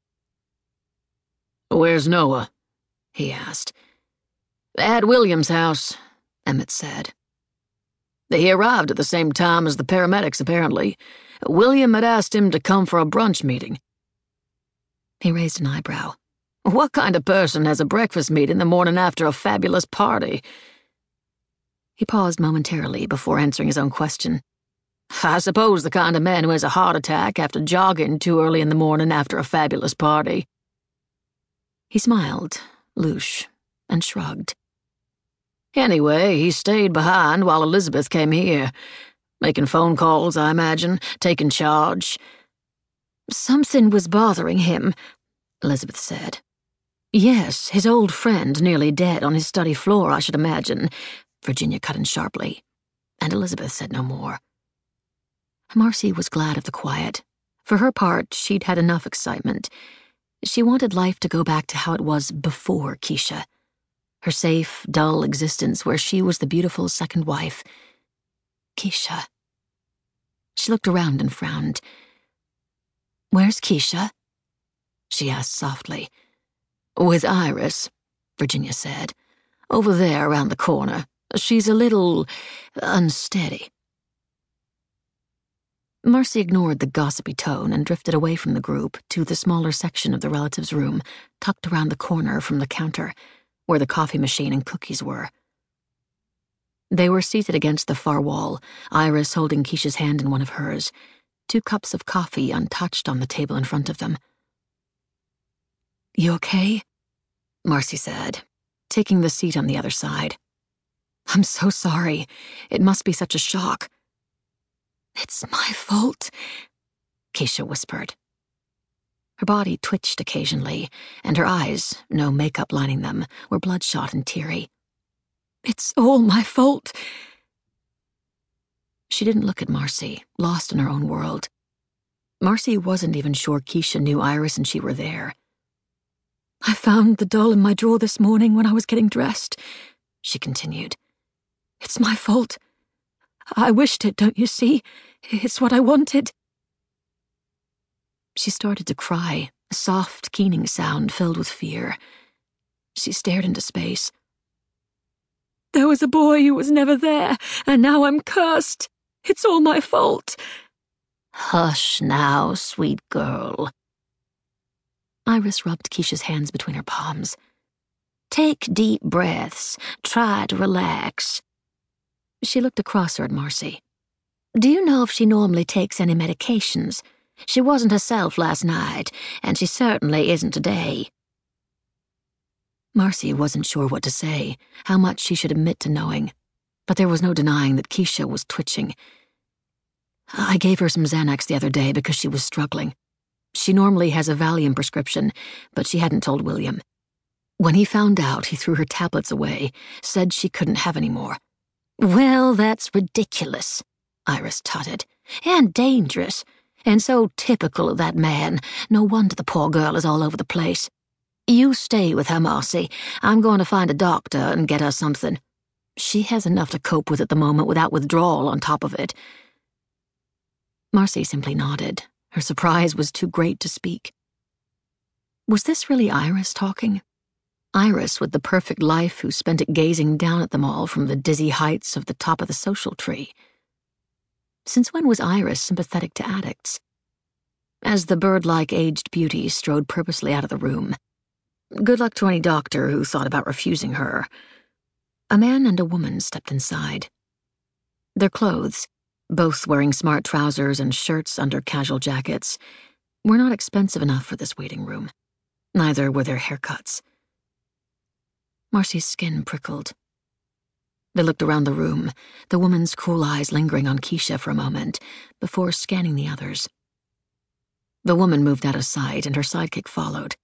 "Where's Noah?" he asked. "At William's house," Emmett said. He arrived at the same time as the paramedics, apparently. William had asked him to come for a brunch meeting. He raised an eyebrow. What kind of person has a breakfast meeting the morning after a fabulous party? He paused momentarily before answering his own question. I suppose the kind of man who has a heart attack after jogging too early in the morning after a fabulous party. He smiled, louche, and shrugged. Anyway, he stayed behind while Elizabeth came here. Making phone calls, I imagine, taking charge. Something was bothering him, Elizabeth said. Yes, his old friend nearly dead on his study floor, I should imagine, Virginia cut in sharply, and Elizabeth said no more. Marcy was glad of the quiet. For her part, she'd had enough excitement. She wanted life to go back to how it was before Keisha. Her safe, dull existence where she was the beautiful second wife. Keisha. She looked around and frowned. Where's Keisha? She asked softly. With Iris, Virginia said. Over there around the corner. She's a little unsteady. Marcy ignored the gossipy tone and drifted away from the group to the smaller section of the relatives' room, tucked around the corner from the counter, where the coffee machine and cookies were. They were seated against the far wall, Iris holding Keisha's hand in one of hers, two cups of coffee untouched on the table in front of them. "You okay?" Marcy said, taking the seat on the other side. "I'm so sorry. It must be such a shock." "It's my fault," Keisha whispered. Her body twitched occasionally, and her eyes, no makeup lining them, were bloodshot and teary. "It's all my fault." She didn't look at Marcy, lost in her own world. Marcy wasn't even sure Keisha knew Iris and she were there. "I found the doll in my drawer this morning when I was getting dressed," she continued. "It's my fault. I wished it, don't you see? It's what I wanted." She started to cry, a soft, keening sound filled with fear. She stared into space. "There was a boy who was never there, and now I'm cursed. It's all my fault." "Hush now, sweet girl." Iris rubbed Keisha's hands between her palms. "Take deep breaths. Try to relax." She looked across her at Marcy. "Do you know if she normally takes any medications? She wasn't herself last night, and she certainly isn't today." Marcy wasn't sure what to say, how much she should admit to knowing, but there was no denying that Keisha was twitching. "I gave her some Xanax the other day because she was struggling. She normally has a Valium prescription, but she hadn't told William. When he found out, he threw her tablets away, said she couldn't have any more." "Well, that's ridiculous," Iris tutted, "and dangerous, and so typical of that man. No wonder the poor girl is all over the place. You stay with her, Marcy. I'm going to find a doctor and get her something. She has enough to cope with at the moment without withdrawal on top of it." Marcy simply nodded. Her surprise was too great to speak. Was this really Iris talking? Iris with the perfect life who spent it gazing down at them all from the dizzy heights of the top of the social tree. Since when was Iris sympathetic to addicts? As the bird-like aged beauty strode purposely out of the room, good luck to any doctor who thought about refusing her, a man and a woman stepped inside. Their clothes, both wearing smart trousers and shirts under casual jackets, were not expensive enough for this waiting room. Neither were their haircuts. Marcy's skin prickled. They looked around the room, the woman's cool eyes lingering on Keisha for a moment, before scanning the others. The woman moved out of sight, and her sidekick followed.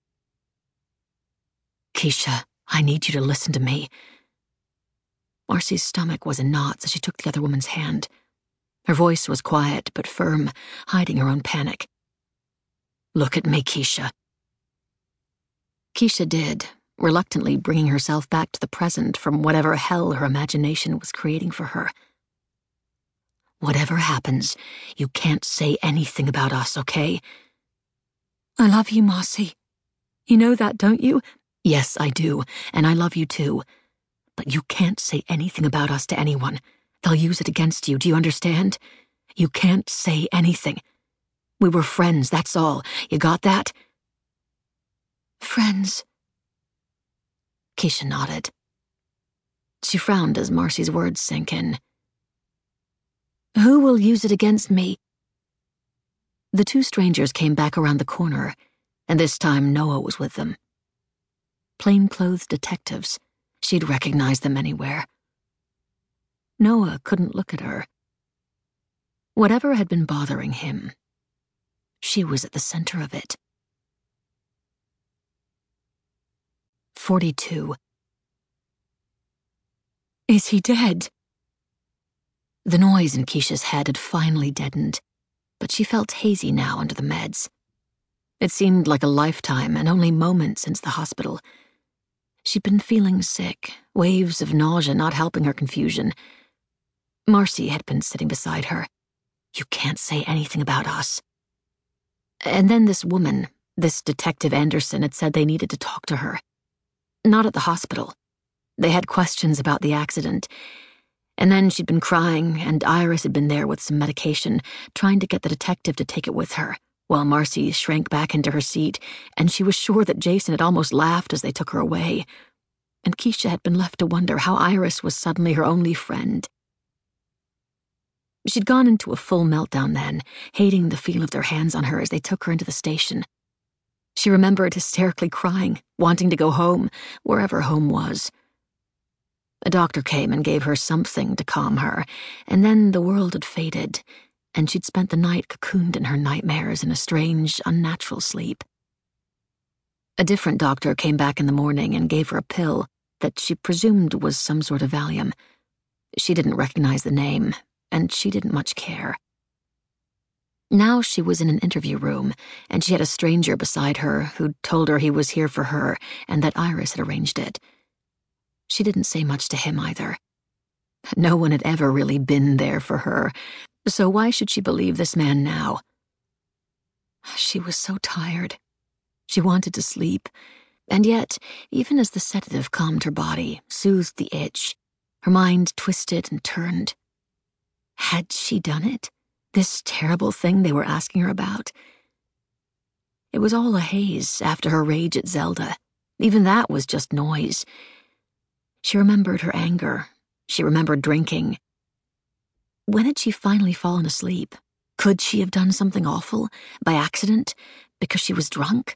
"Keisha, I need you to listen to me." Marcy's stomach was in knots as she took the other woman's hand. Her voice was quiet but firm, hiding her own panic. "Look at me, Keisha." Keisha did, reluctantly bringing herself back to the present from whatever hell her imagination was creating for her. "Whatever happens, you can't say anything about us, okay?" "I love you, Marcy. You know that, don't you?" "Yes, I do, and I love you too. But you can't say anything about us to anyone. They'll use it against you, do you understand? You can't say anything. We were friends, that's all. You got that?" "Friends." Keisha nodded. She frowned as Marcy's words sank in. "Who will use it against me?" The two strangers came back around the corner, and this time Noah was with them. Plainclothes detectives. She'd recognize them anywhere. Noah couldn't look at her. Whatever had been bothering him, she was at the center of it. Forty-two. "Is he dead?" The noise in Keisha's head had finally deadened, but she felt hazy now under the meds. It seemed like a lifetime and only moments since the hospital. She'd been feeling sick, waves of nausea not helping her confusion. Marcy had been sitting beside her. "You can't say anything about us." And then this woman, this Detective Anderson, had said they needed to talk to her. Not at the hospital. They had questions about the accident, And then she'd been crying, and Iris had been there with some medication, trying to get the detective to take it with her, while Marcy shrank back into her seat, and she was sure that Jason had almost laughed as they took her away. And Keisha had been left to wonder how Iris was suddenly her only friend. She'd gone into a full meltdown then, hating the feel of their hands on her as they took her into the station. She remembered hysterically crying, wanting to go home, wherever home was. A doctor came and gave her something to calm her, and then the world had faded, and she'd spent the night cocooned in her nightmares in a strange, unnatural sleep. A different doctor came back in the morning and gave her a pill that she presumed was some sort of Valium. She didn't recognize the name, and she didn't much care. Now she was in an interview room, and she had a stranger beside her who'd told her he was here for her and that Iris had arranged it. She didn't say much to him either. No one had ever really been there for her, so why should she believe this man now? She was so tired. She wanted to sleep, and yet, even as the sedative calmed her body, soothed the itch, her mind twisted and turned. Had she done it? This terrible thing they were asking her about? It was all a haze after her rage at Zelda. Even that was just noise. She remembered her anger. She remembered drinking. When had she finally fallen asleep? Could she have done something awful? By accident? Because she was drunk?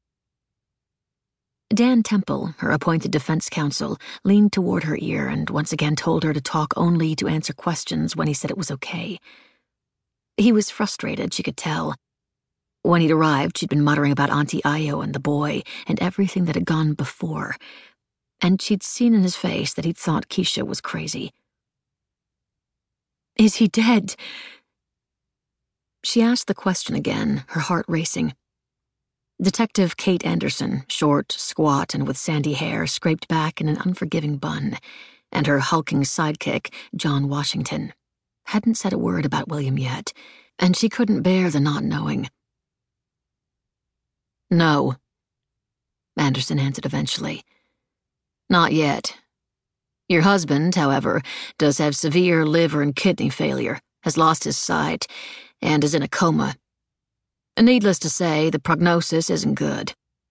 Dan Temple, her appointed defense counsel, leaned toward her ear and once again told her to talk only to answer questions when he said it was okay. He was frustrated, she could tell. When he'd arrived, she'd been muttering about Auntie Io and the boy and everything that had gone before, and she'd seen in his face that he'd thought Keisha was crazy. Is he dead? She asked the question again, her heart racing. Detective Kate Anderson, short, squat, and with sandy hair scraped back in an unforgiving bun, and her hulking sidekick, John Washington, hadn't said a word about William yet, and she couldn't bear the not knowing. No, Anderson answered eventually. Not yet. Your husband, however, does have severe liver and kidney failure, has lost his sight, and is in a coma. Needless to say, the prognosis isn't good.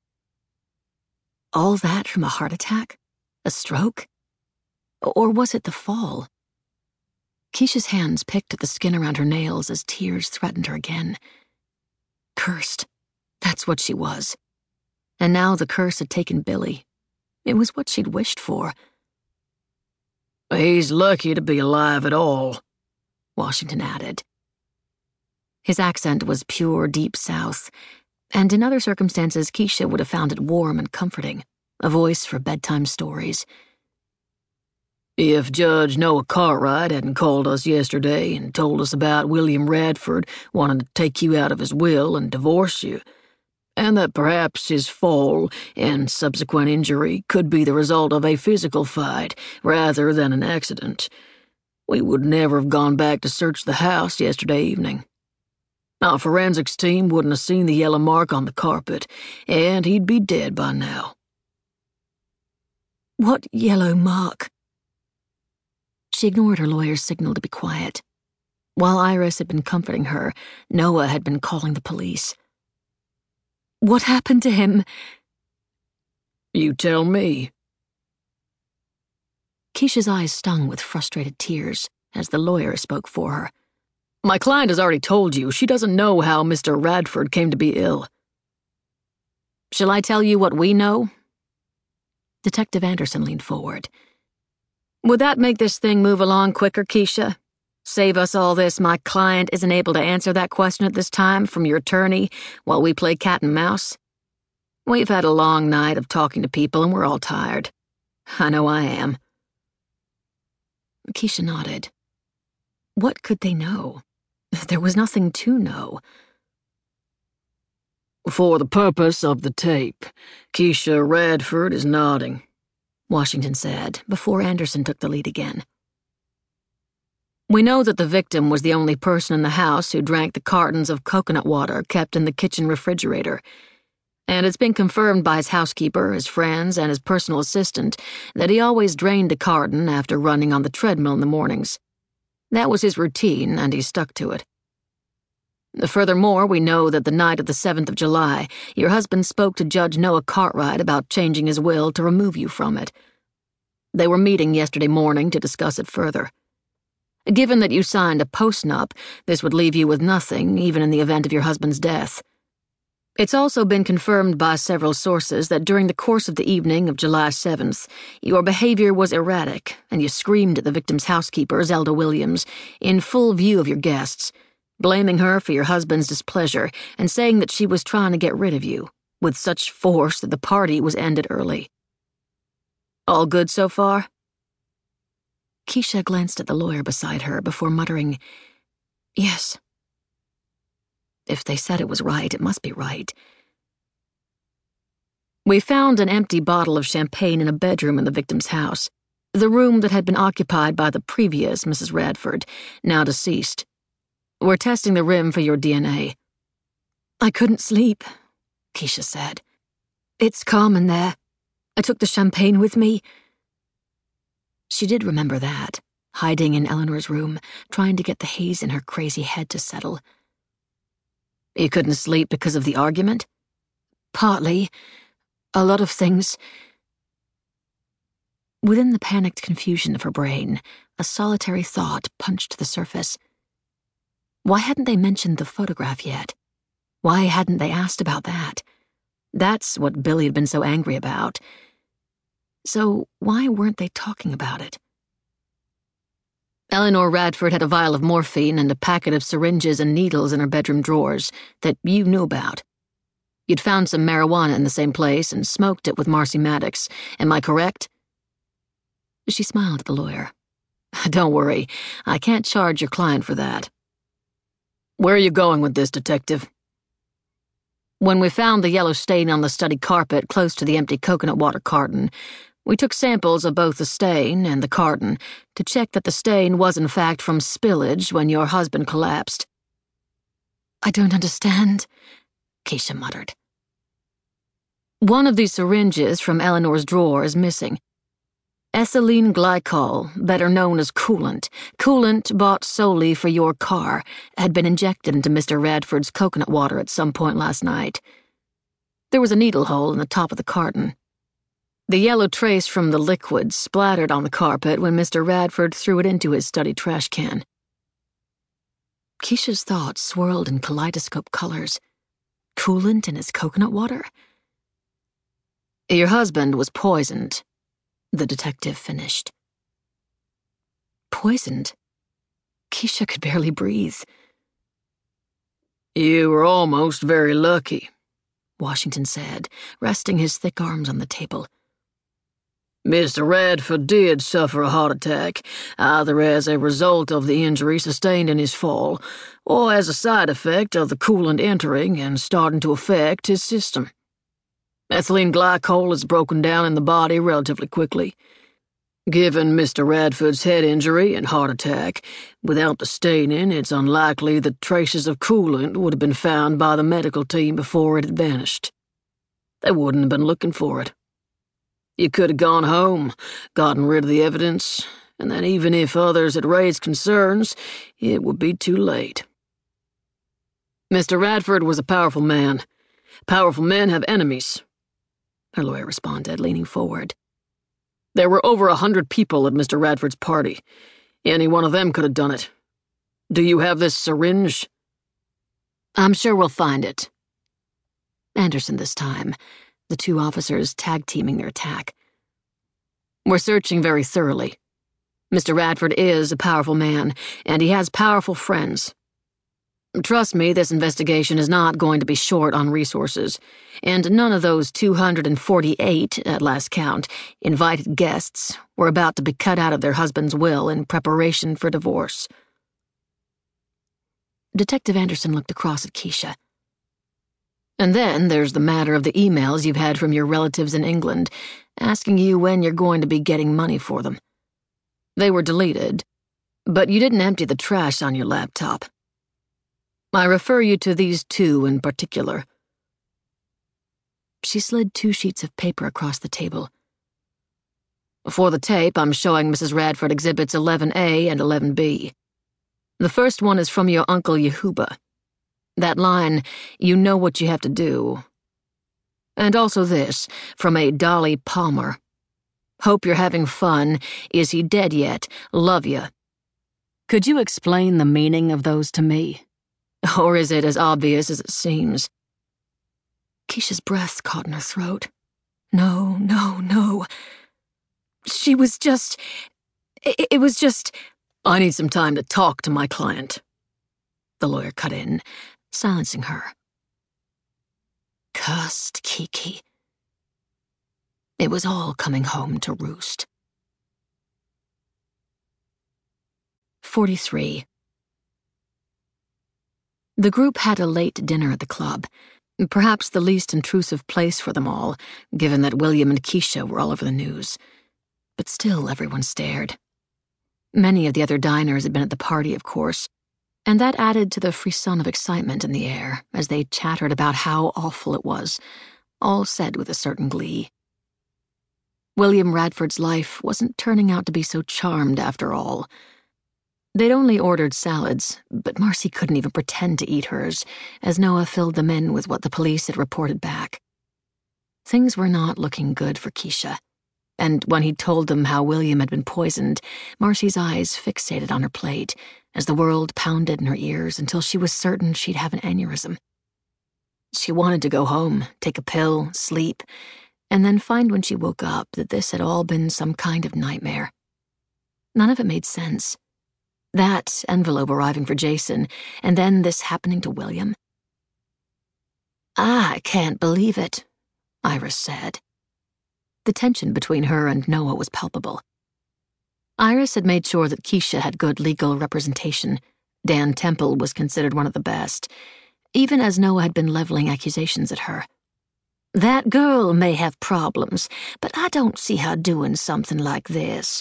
All that from a heart attack? A stroke? Or was it the fall? Keisha's hands picked at the skin around her nails as tears threatened her again. Cursed. That's what she was. And now the curse had taken Billy. It was what she'd wished for. He's lucky to be alive at all, Washington added. His accent was pure deep south, and in other circumstances Keisha would have found it warm and comforting, a voice for bedtime stories. If Judge Noah Cartwright hadn't called us yesterday and told us about William Radford wanting to take you out of his will and divorce you, and that perhaps his fall and subsequent injury could be the result of a physical fight rather than an accident, we would never have gone back to search the house yesterday evening. Our forensics team wouldn't have seen the yellow mark on the carpet, and he'd be dead by now. What yellow mark? She ignored her lawyer's signal to be quiet. While Iris had been comforting her, Noah had been calling the police. What happened to him? You tell me. Keisha's eyes stung with frustrated tears as the lawyer spoke for her. My client has already told you she doesn't know how Mister Radford came to be ill. Shall I tell you what we know? Detective Anderson leaned forward. Would that make this thing move along quicker, Keisha? Save us all this my client isn't able to answer that question at this time from your attorney while we play cat and mouse? We've had a long night of talking to people and we're all tired. I know I am. Keisha nodded. What could they know? There was nothing to know. For the purpose of the tape, Keisha Radford is nodding, Washington said, before Anderson took the lead again. We know that the victim was the only person in the house who drank the cartons of coconut water kept in the kitchen refrigerator. And it's been confirmed by his housekeeper, his friends, and his personal assistant that he always drained a carton after running on the treadmill in the mornings. That was his routine, and he stuck to it. Furthermore, we know that the night of the seventh of July, your husband spoke to Judge Noah Cartwright about changing his will to remove you from it. They were meeting yesterday morning to discuss it further. Given that you signed a postnup, this would leave you with nothing, even in the event of your husband's death. It's also been confirmed by several sources that during the course of the evening of July seventh, your behavior was erratic, and you screamed at the victim's housekeeper, Zelda Williams, in full view of your guests, blaming her for your husband's displeasure and saying that she was trying to get rid of you, with such force that the party was ended early. All good so far? Keisha glanced at the lawyer beside her before muttering, "Yes." If they said it was right, it must be right. We found an empty bottle of champagne in a bedroom in the victim's house, the room that had been occupied by the previous Missus Radford, now deceased. We're testing the rim for your D N A. "I couldn't sleep," Keisha said. "It's calm in there. I took the champagne with me." She did remember that, hiding in Eleanor's room, trying to get the haze in her crazy head to settle. You couldn't sleep because of the argument? Partly. A lot of things. Within the panicked confusion of her brain, a solitary thought punched the surface. Why hadn't they mentioned the photograph yet? Why hadn't they asked about that? That's what Billy had been so angry about. So why weren't they talking about it? Eleanor Radford had a vial of morphine and a packet of syringes and needles in her bedroom drawers that you knew about. You'd found some marijuana in the same place and smoked it with Marcy Maddox. Am I correct? She smiled at the lawyer. Don't worry, I can't charge your client for that. Where are you going with this, detective? When we found the yellow stain on the study carpet close to the empty coconut water carton, we took samples of both the stain and the carton to check that the stain was in fact from spillage when your husband collapsed. "I don't understand," Keisha muttered. One of these syringes from Eleanor's drawer is missing. Ethylene glycol, better known as coolant, coolant bought solely for your car, had been injected into Mister Radford's coconut water at some point last night. There was a needle hole in the top of the carton. The yellow trace from the liquid splattered on the carpet when Mister Radford threw it into his study trash can. Keisha's thoughts swirled in kaleidoscope colors. Coolant in his coconut water? Your husband was poisoned, the detective finished. Poisoned? Keisha could barely breathe. "You were almost very lucky," Washington said, resting his thick arms on the table. "Mister Radford did suffer a heart attack, either as a result of the injury sustained in his fall, or as a side effect of the coolant entering and starting to affect his system. Ethylene glycol is broken down in the body relatively quickly. Given Mister Radford's head injury and heart attack, without the staining, it's unlikely that traces of coolant would have been found by the medical team before it had vanished. They wouldn't have been looking for it. You could have gone home, gotten rid of the evidence, and then even if others had raised concerns, it would be too late." Mister Radford was a powerful man. Powerful men have enemies, her lawyer responded, leaning forward. There were over a hundred people at Mister Radford's party. Any one of them could have done it. Do you have this syringe? "I'm sure we'll find it." Anderson this time, the two officers tag-teaming their attack. "We're searching very thoroughly. Mister Radford is a powerful man, and he has powerful friends. Trust me, this investigation is not going to be short on resources, and none of those two hundred forty-eight, at last count, invited guests were about to be cut out of their husband's will in preparation for divorce." Detective Anderson looked across at Keisha. And then there's the matter of the emails you've had from your relatives in England, asking you when you're going to be getting money for them. They were deleted, but you didn't empty the trash on your laptop. I refer you to these two in particular. She slid two sheets of paper across the table. For the tape, I'm showing Missus Radford exhibits eleven A and eleven B. The first one is from your Uncle Yehuba. That line, you know what you have to do. And also this, from a Dolly Palmer. Hope you're having fun. Is he dead yet? Love ya. Could you explain the meaning of those to me? Or is it as obvious as it seems? Keisha's breath caught in her throat. No, no, no. She was just... It, it was just... I need some time to talk to my client. The lawyer cut in, silencing her. Cursed Kiki. It was all coming home to roost. forty-three. The group had a late dinner at the club, perhaps the least intrusive place for them all, given that William and Keisha were all over the news. But still everyone stared. Many of the other diners had been at the party, of course, and that added to the frisson of excitement in the air as they chattered about how awful it was, all said with a certain glee. William Radford's life wasn't turning out to be so charmed after all. They'd only ordered salads, but Marcy couldn't even pretend to eat hers, as Noah filled them in with what the police had reported back. Things were not looking good for Keisha, and when he told them how William had been poisoned, Marcy's eyes fixated on her plate as the world pounded in her ears until she was certain she'd have an aneurysm. She wanted to go home, take a pill, sleep, and then find when she woke up that this had all been some kind of nightmare. None of it made sense. That envelope arriving for Jason, and then this happening to William. "I can't believe it," Iris said. The tension between her and Noah was palpable. Iris had made sure that Keisha had good legal representation. Dan Temple was considered one of the best, even as Noah had been leveling accusations at her. "That girl may have problems, but I don't see her doing something like this."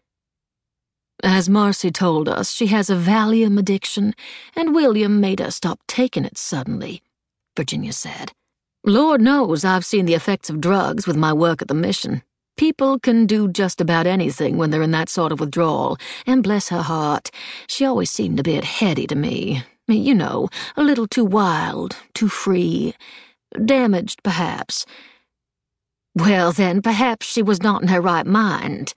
"As Marcy told us, she has a Valium addiction, and William made her stop taking it suddenly," Virginia said. "Lord knows I've seen the effects of drugs with my work at the mission. People can do just about anything when they're in that sort of withdrawal, and bless her heart, she always seemed a bit heady to me. You know, a little too wild, too free. Damaged, perhaps." "Well, then, perhaps she was not in her right mind."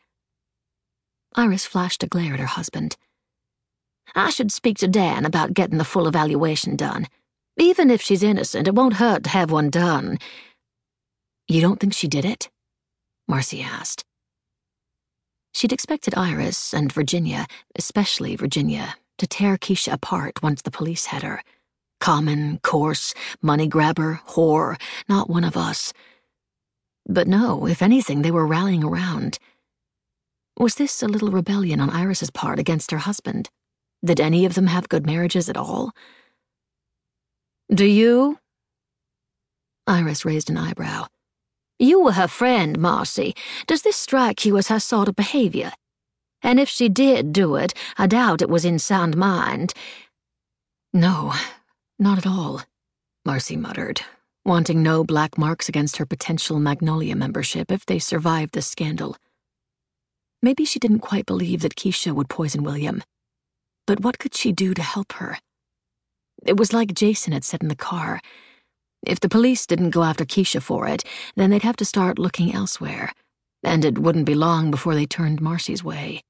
Iris flashed a glare at her husband. "I should speak to Dan about getting the full evaluation done. Even if she's innocent, it won't hurt to have one done." "You don't think she did it?" Marcy asked. She'd expected Iris and Virginia, especially Virginia, to tear Keisha apart once the police had her. Common, coarse, money-grabber, whore, not one of us. But no, if anything, they were rallying around. Was this a little rebellion on Iris's part against her husband? Did any of them have good marriages at all? "Do you?" Iris raised an eyebrow. "You were her friend, Marcy. Does this strike you as her sort of behavior? And if she did do it, I doubt it was in sound mind." "No, not at all," Marcy muttered, wanting no black marks against her potential Magnolia membership if they survived this scandal. Maybe she didn't quite believe that Keisha would poison William. But what could she do to help her? It was like Jason had said in the car. If the police didn't go after Keisha for it, then they'd have to start looking elsewhere, and it wouldn't be long before they turned Marcy's way.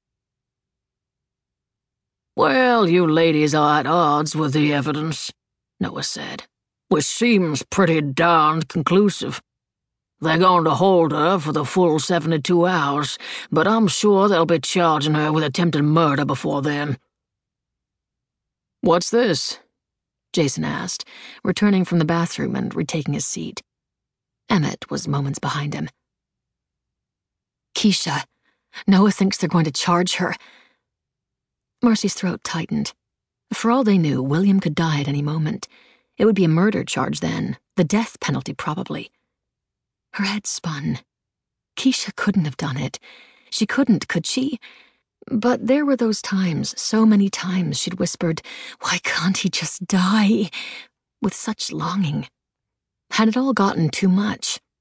"Well, you ladies are at odds with the evidence," Noah said, "which seems pretty darned conclusive. They're going to hold her for the full seventy-two hours, but I'm sure they'll be charging her with attempted murder before then." "What's this?" Jason asked, returning from the bathroom and retaking his seat. Emmett was moments behind him. "Keisha, Noah thinks they're going to charge her." Marcy's throat tightened. For all they knew, William could die at any moment. It would be a murder charge then, the death penalty probably. Her head spun. Keisha couldn't have done it. She couldn't, could she? But there were those times, so many times she'd whispered, "Why can't he just die?" with such longing. Had it all gotten too much?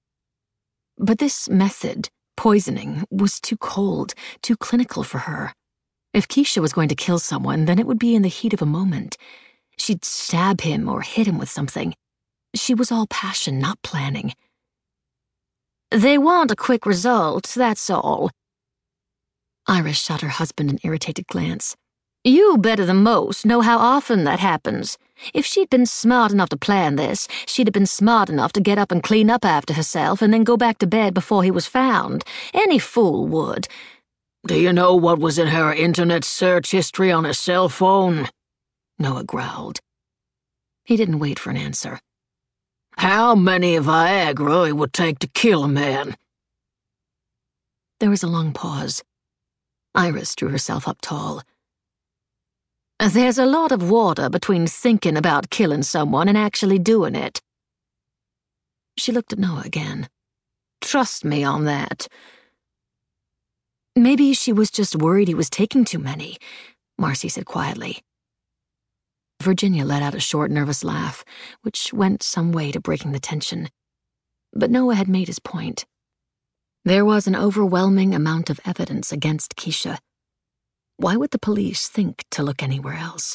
But this method, poisoning, was too cold, too clinical for her. If Keisha was going to kill someone, then it would be in the heat of a moment. She'd stab him or hit him with something. She was all passion, not planning. They want a quick result, that's all. Iris shot her husband an irritated glance. You, better than most, know how often that happens. If she'd been smart enough to plan this, she'd have been smart enough to get up and clean up after herself and then go back to bed before he was found. Any fool would. Do you know what was in her internet search history on her cell phone? Noah growled. He didn't wait for an answer. How many Viagra it would take to kill a man? There was a long pause. Iris drew herself up tall. There's a lot of water between thinking about killing someone and actually doing it. She looked at Noah again. Trust me on that. Maybe she was just worried he was taking too many, Marcy said quietly. Virginia let out a short, nervous laugh, which went some way to breaking the tension. But Noah had made his point. There was an overwhelming amount of evidence against Keisha. Why would the police think to look anywhere else?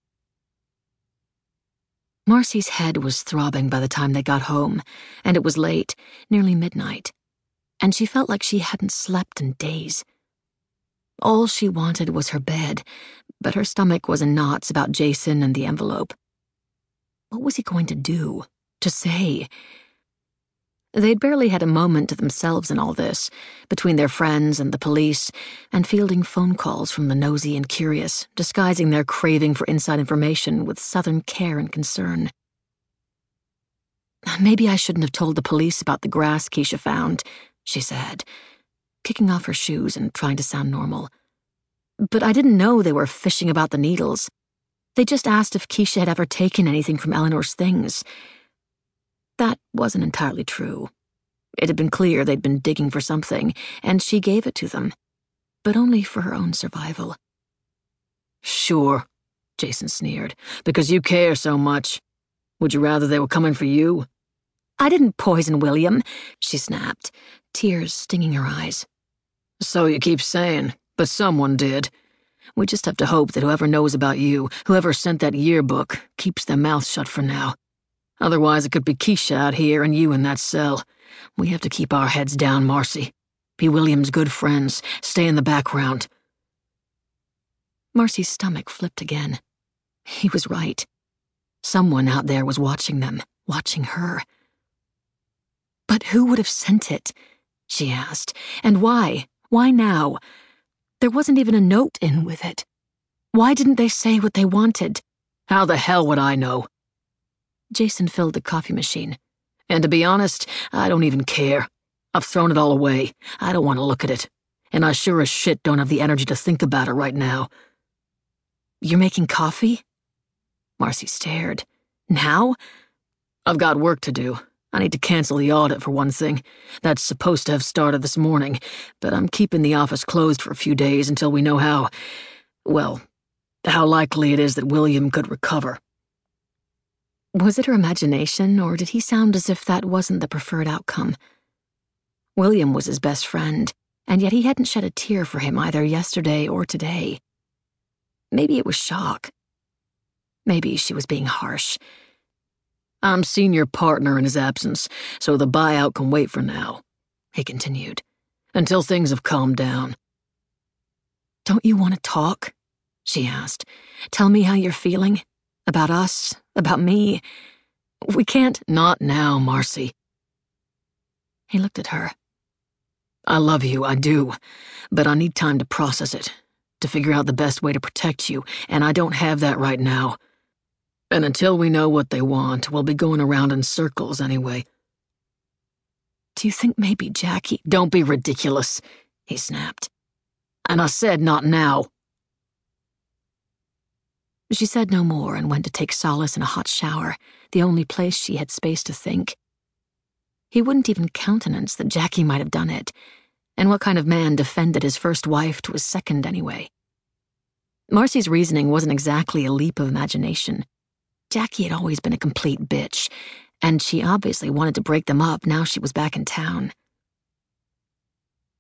Marcy's head was throbbing by the time they got home, and it was late, nearly midnight, and she felt like she hadn't slept in days. All she wanted was her bed, but her stomach was in knots about Jason and the envelope. What was he going to do? To say? They'd barely had a moment to themselves in all this, between their friends and the police, and fielding phone calls from the nosy and curious, disguising their craving for inside information with southern care and concern. Maybe I shouldn't have told the police about the grass Keisha found, she said, kicking off her shoes and trying to sound normal. But I didn't know they were fishing about the needles. They just asked if Keisha had ever taken anything from Eleanor's things. That wasn't entirely true. It had been clear they'd been digging for something, and she gave it to them, but only for her own survival. Sure, Jason sneered, because you care so much. Would you rather they were coming for you? I didn't poison William, she snapped, tears stinging her eyes. So you keep saying, but someone did. We just have to hope that whoever knows about you, whoever sent that yearbook, keeps their mouth shut for now. Otherwise it could be Keisha out here and you in that cell. We have to keep our heads down, Marcy. Be William's good friends. Stay in the background. Marcy's stomach flipped again. He was right. Someone out there was watching them, watching her. But who would have sent it? She asked. And why? Why now? There wasn't even a note in with it. Why didn't they say what they wanted? How the hell would I know? Jason filled the coffee machine. And to be honest, I don't even care. I've thrown it all away. I don't want to look at it. And I sure as shit don't have the energy to think about it right now. You're making coffee? Marcy stared. Now? I've got work to do. I need to cancel the audit for one thing. That's supposed to have started this morning, but I'm keeping the office closed for a few days until we know how, well, how likely it is that William could recover. Was it her imagination, or did he sound as if that wasn't the preferred outcome? William was his best friend, and yet he hadn't shed a tear for him either yesterday or today. Maybe it was shock. Maybe she was being harsh. I'm senior partner in his absence, so the buyout can wait for now, he continued, until things have calmed down. Don't you want to talk? She asked. Tell me how you're feeling. About us, about me. We can't— Not now, Marcy. He looked at her. I love you, I do, but I need time to process it, to figure out the best way to protect you, and I don't have that right now. And until we know what they want, we'll be going around in circles anyway. Do you think maybe Jackie— Don't be ridiculous, he snapped. And I said not now. She said no more and went to take solace in a hot shower, the only place she had space to think. He wouldn't even countenance that Jackie might have done it, and what kind of man defended his first wife to his second anyway? Marcy's reasoning wasn't exactly a leap of imagination. Jackie had always been a complete bitch, and she obviously wanted to break them up now she was back in town.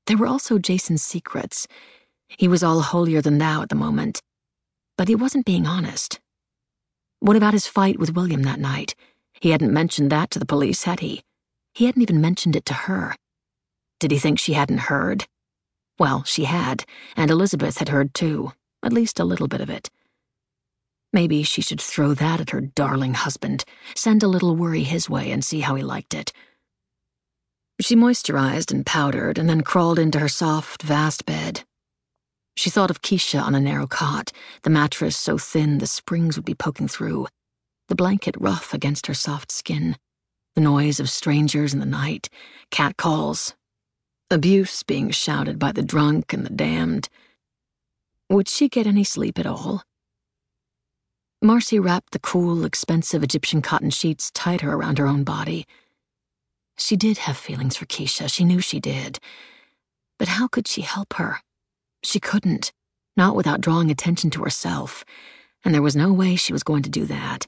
There were also Jason's secrets. He was all holier-than-thou at the moment, but he wasn't being honest. What about his fight with William that night? He hadn't mentioned that to the police, had he? He hadn't even mentioned it to her. Did he think she hadn't heard? Well, she had, and Elizabeth had heard too, at least a little bit of it. Maybe she should throw that at her darling husband, send a little worry his way and see how he liked it. She moisturized and powdered and then crawled into her soft, vast bed. She thought of Keisha on a narrow cot, the mattress so thin the springs would be poking through, the blanket rough against her soft skin, the noise of strangers in the night, cat calls, abuse being shouted by the drunk and the damned. Would she get any sleep at all? Marcy wrapped the cool, expensive Egyptian cotton sheets tighter around her own body. She did have feelings for Keisha, she knew she did. But how could she help her? She couldn't, not without drawing attention to herself, and there was no way she was going to do that.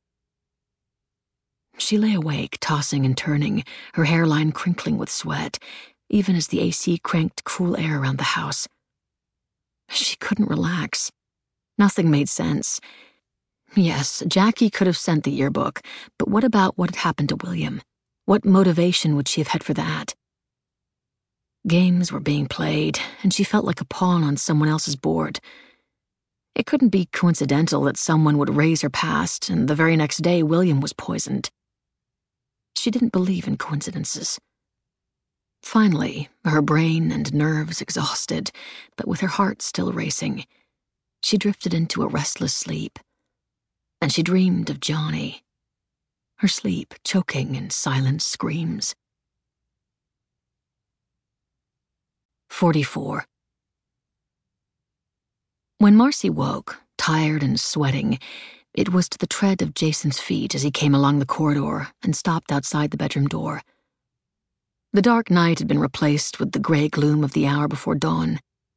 She lay awake, tossing and turning, her hairline crinkling with sweat, even as the A C cranked cool air around the house. She couldn't relax. Nothing made sense. Yes, Jackie could have sent the yearbook, but what about what had happened to William? What motivation would she have had for that? Games were being played, and she felt like a pawn on someone else's board. It couldn't be coincidental that someone would raise her past, and the very next day William was poisoned. She didn't believe in coincidences. Finally, her brain and nerves exhausted, but with her heart still racing, she drifted into a restless sleep. And she dreamed of Johnny, her sleep choking in silent screams. forty-four. When Marcy woke, tired and sweating, it was to the tread of Jason's feet as he came along the corridor and stopped outside the bedroom door. The dark night had been replaced with the gray gloom of the hour before dawn.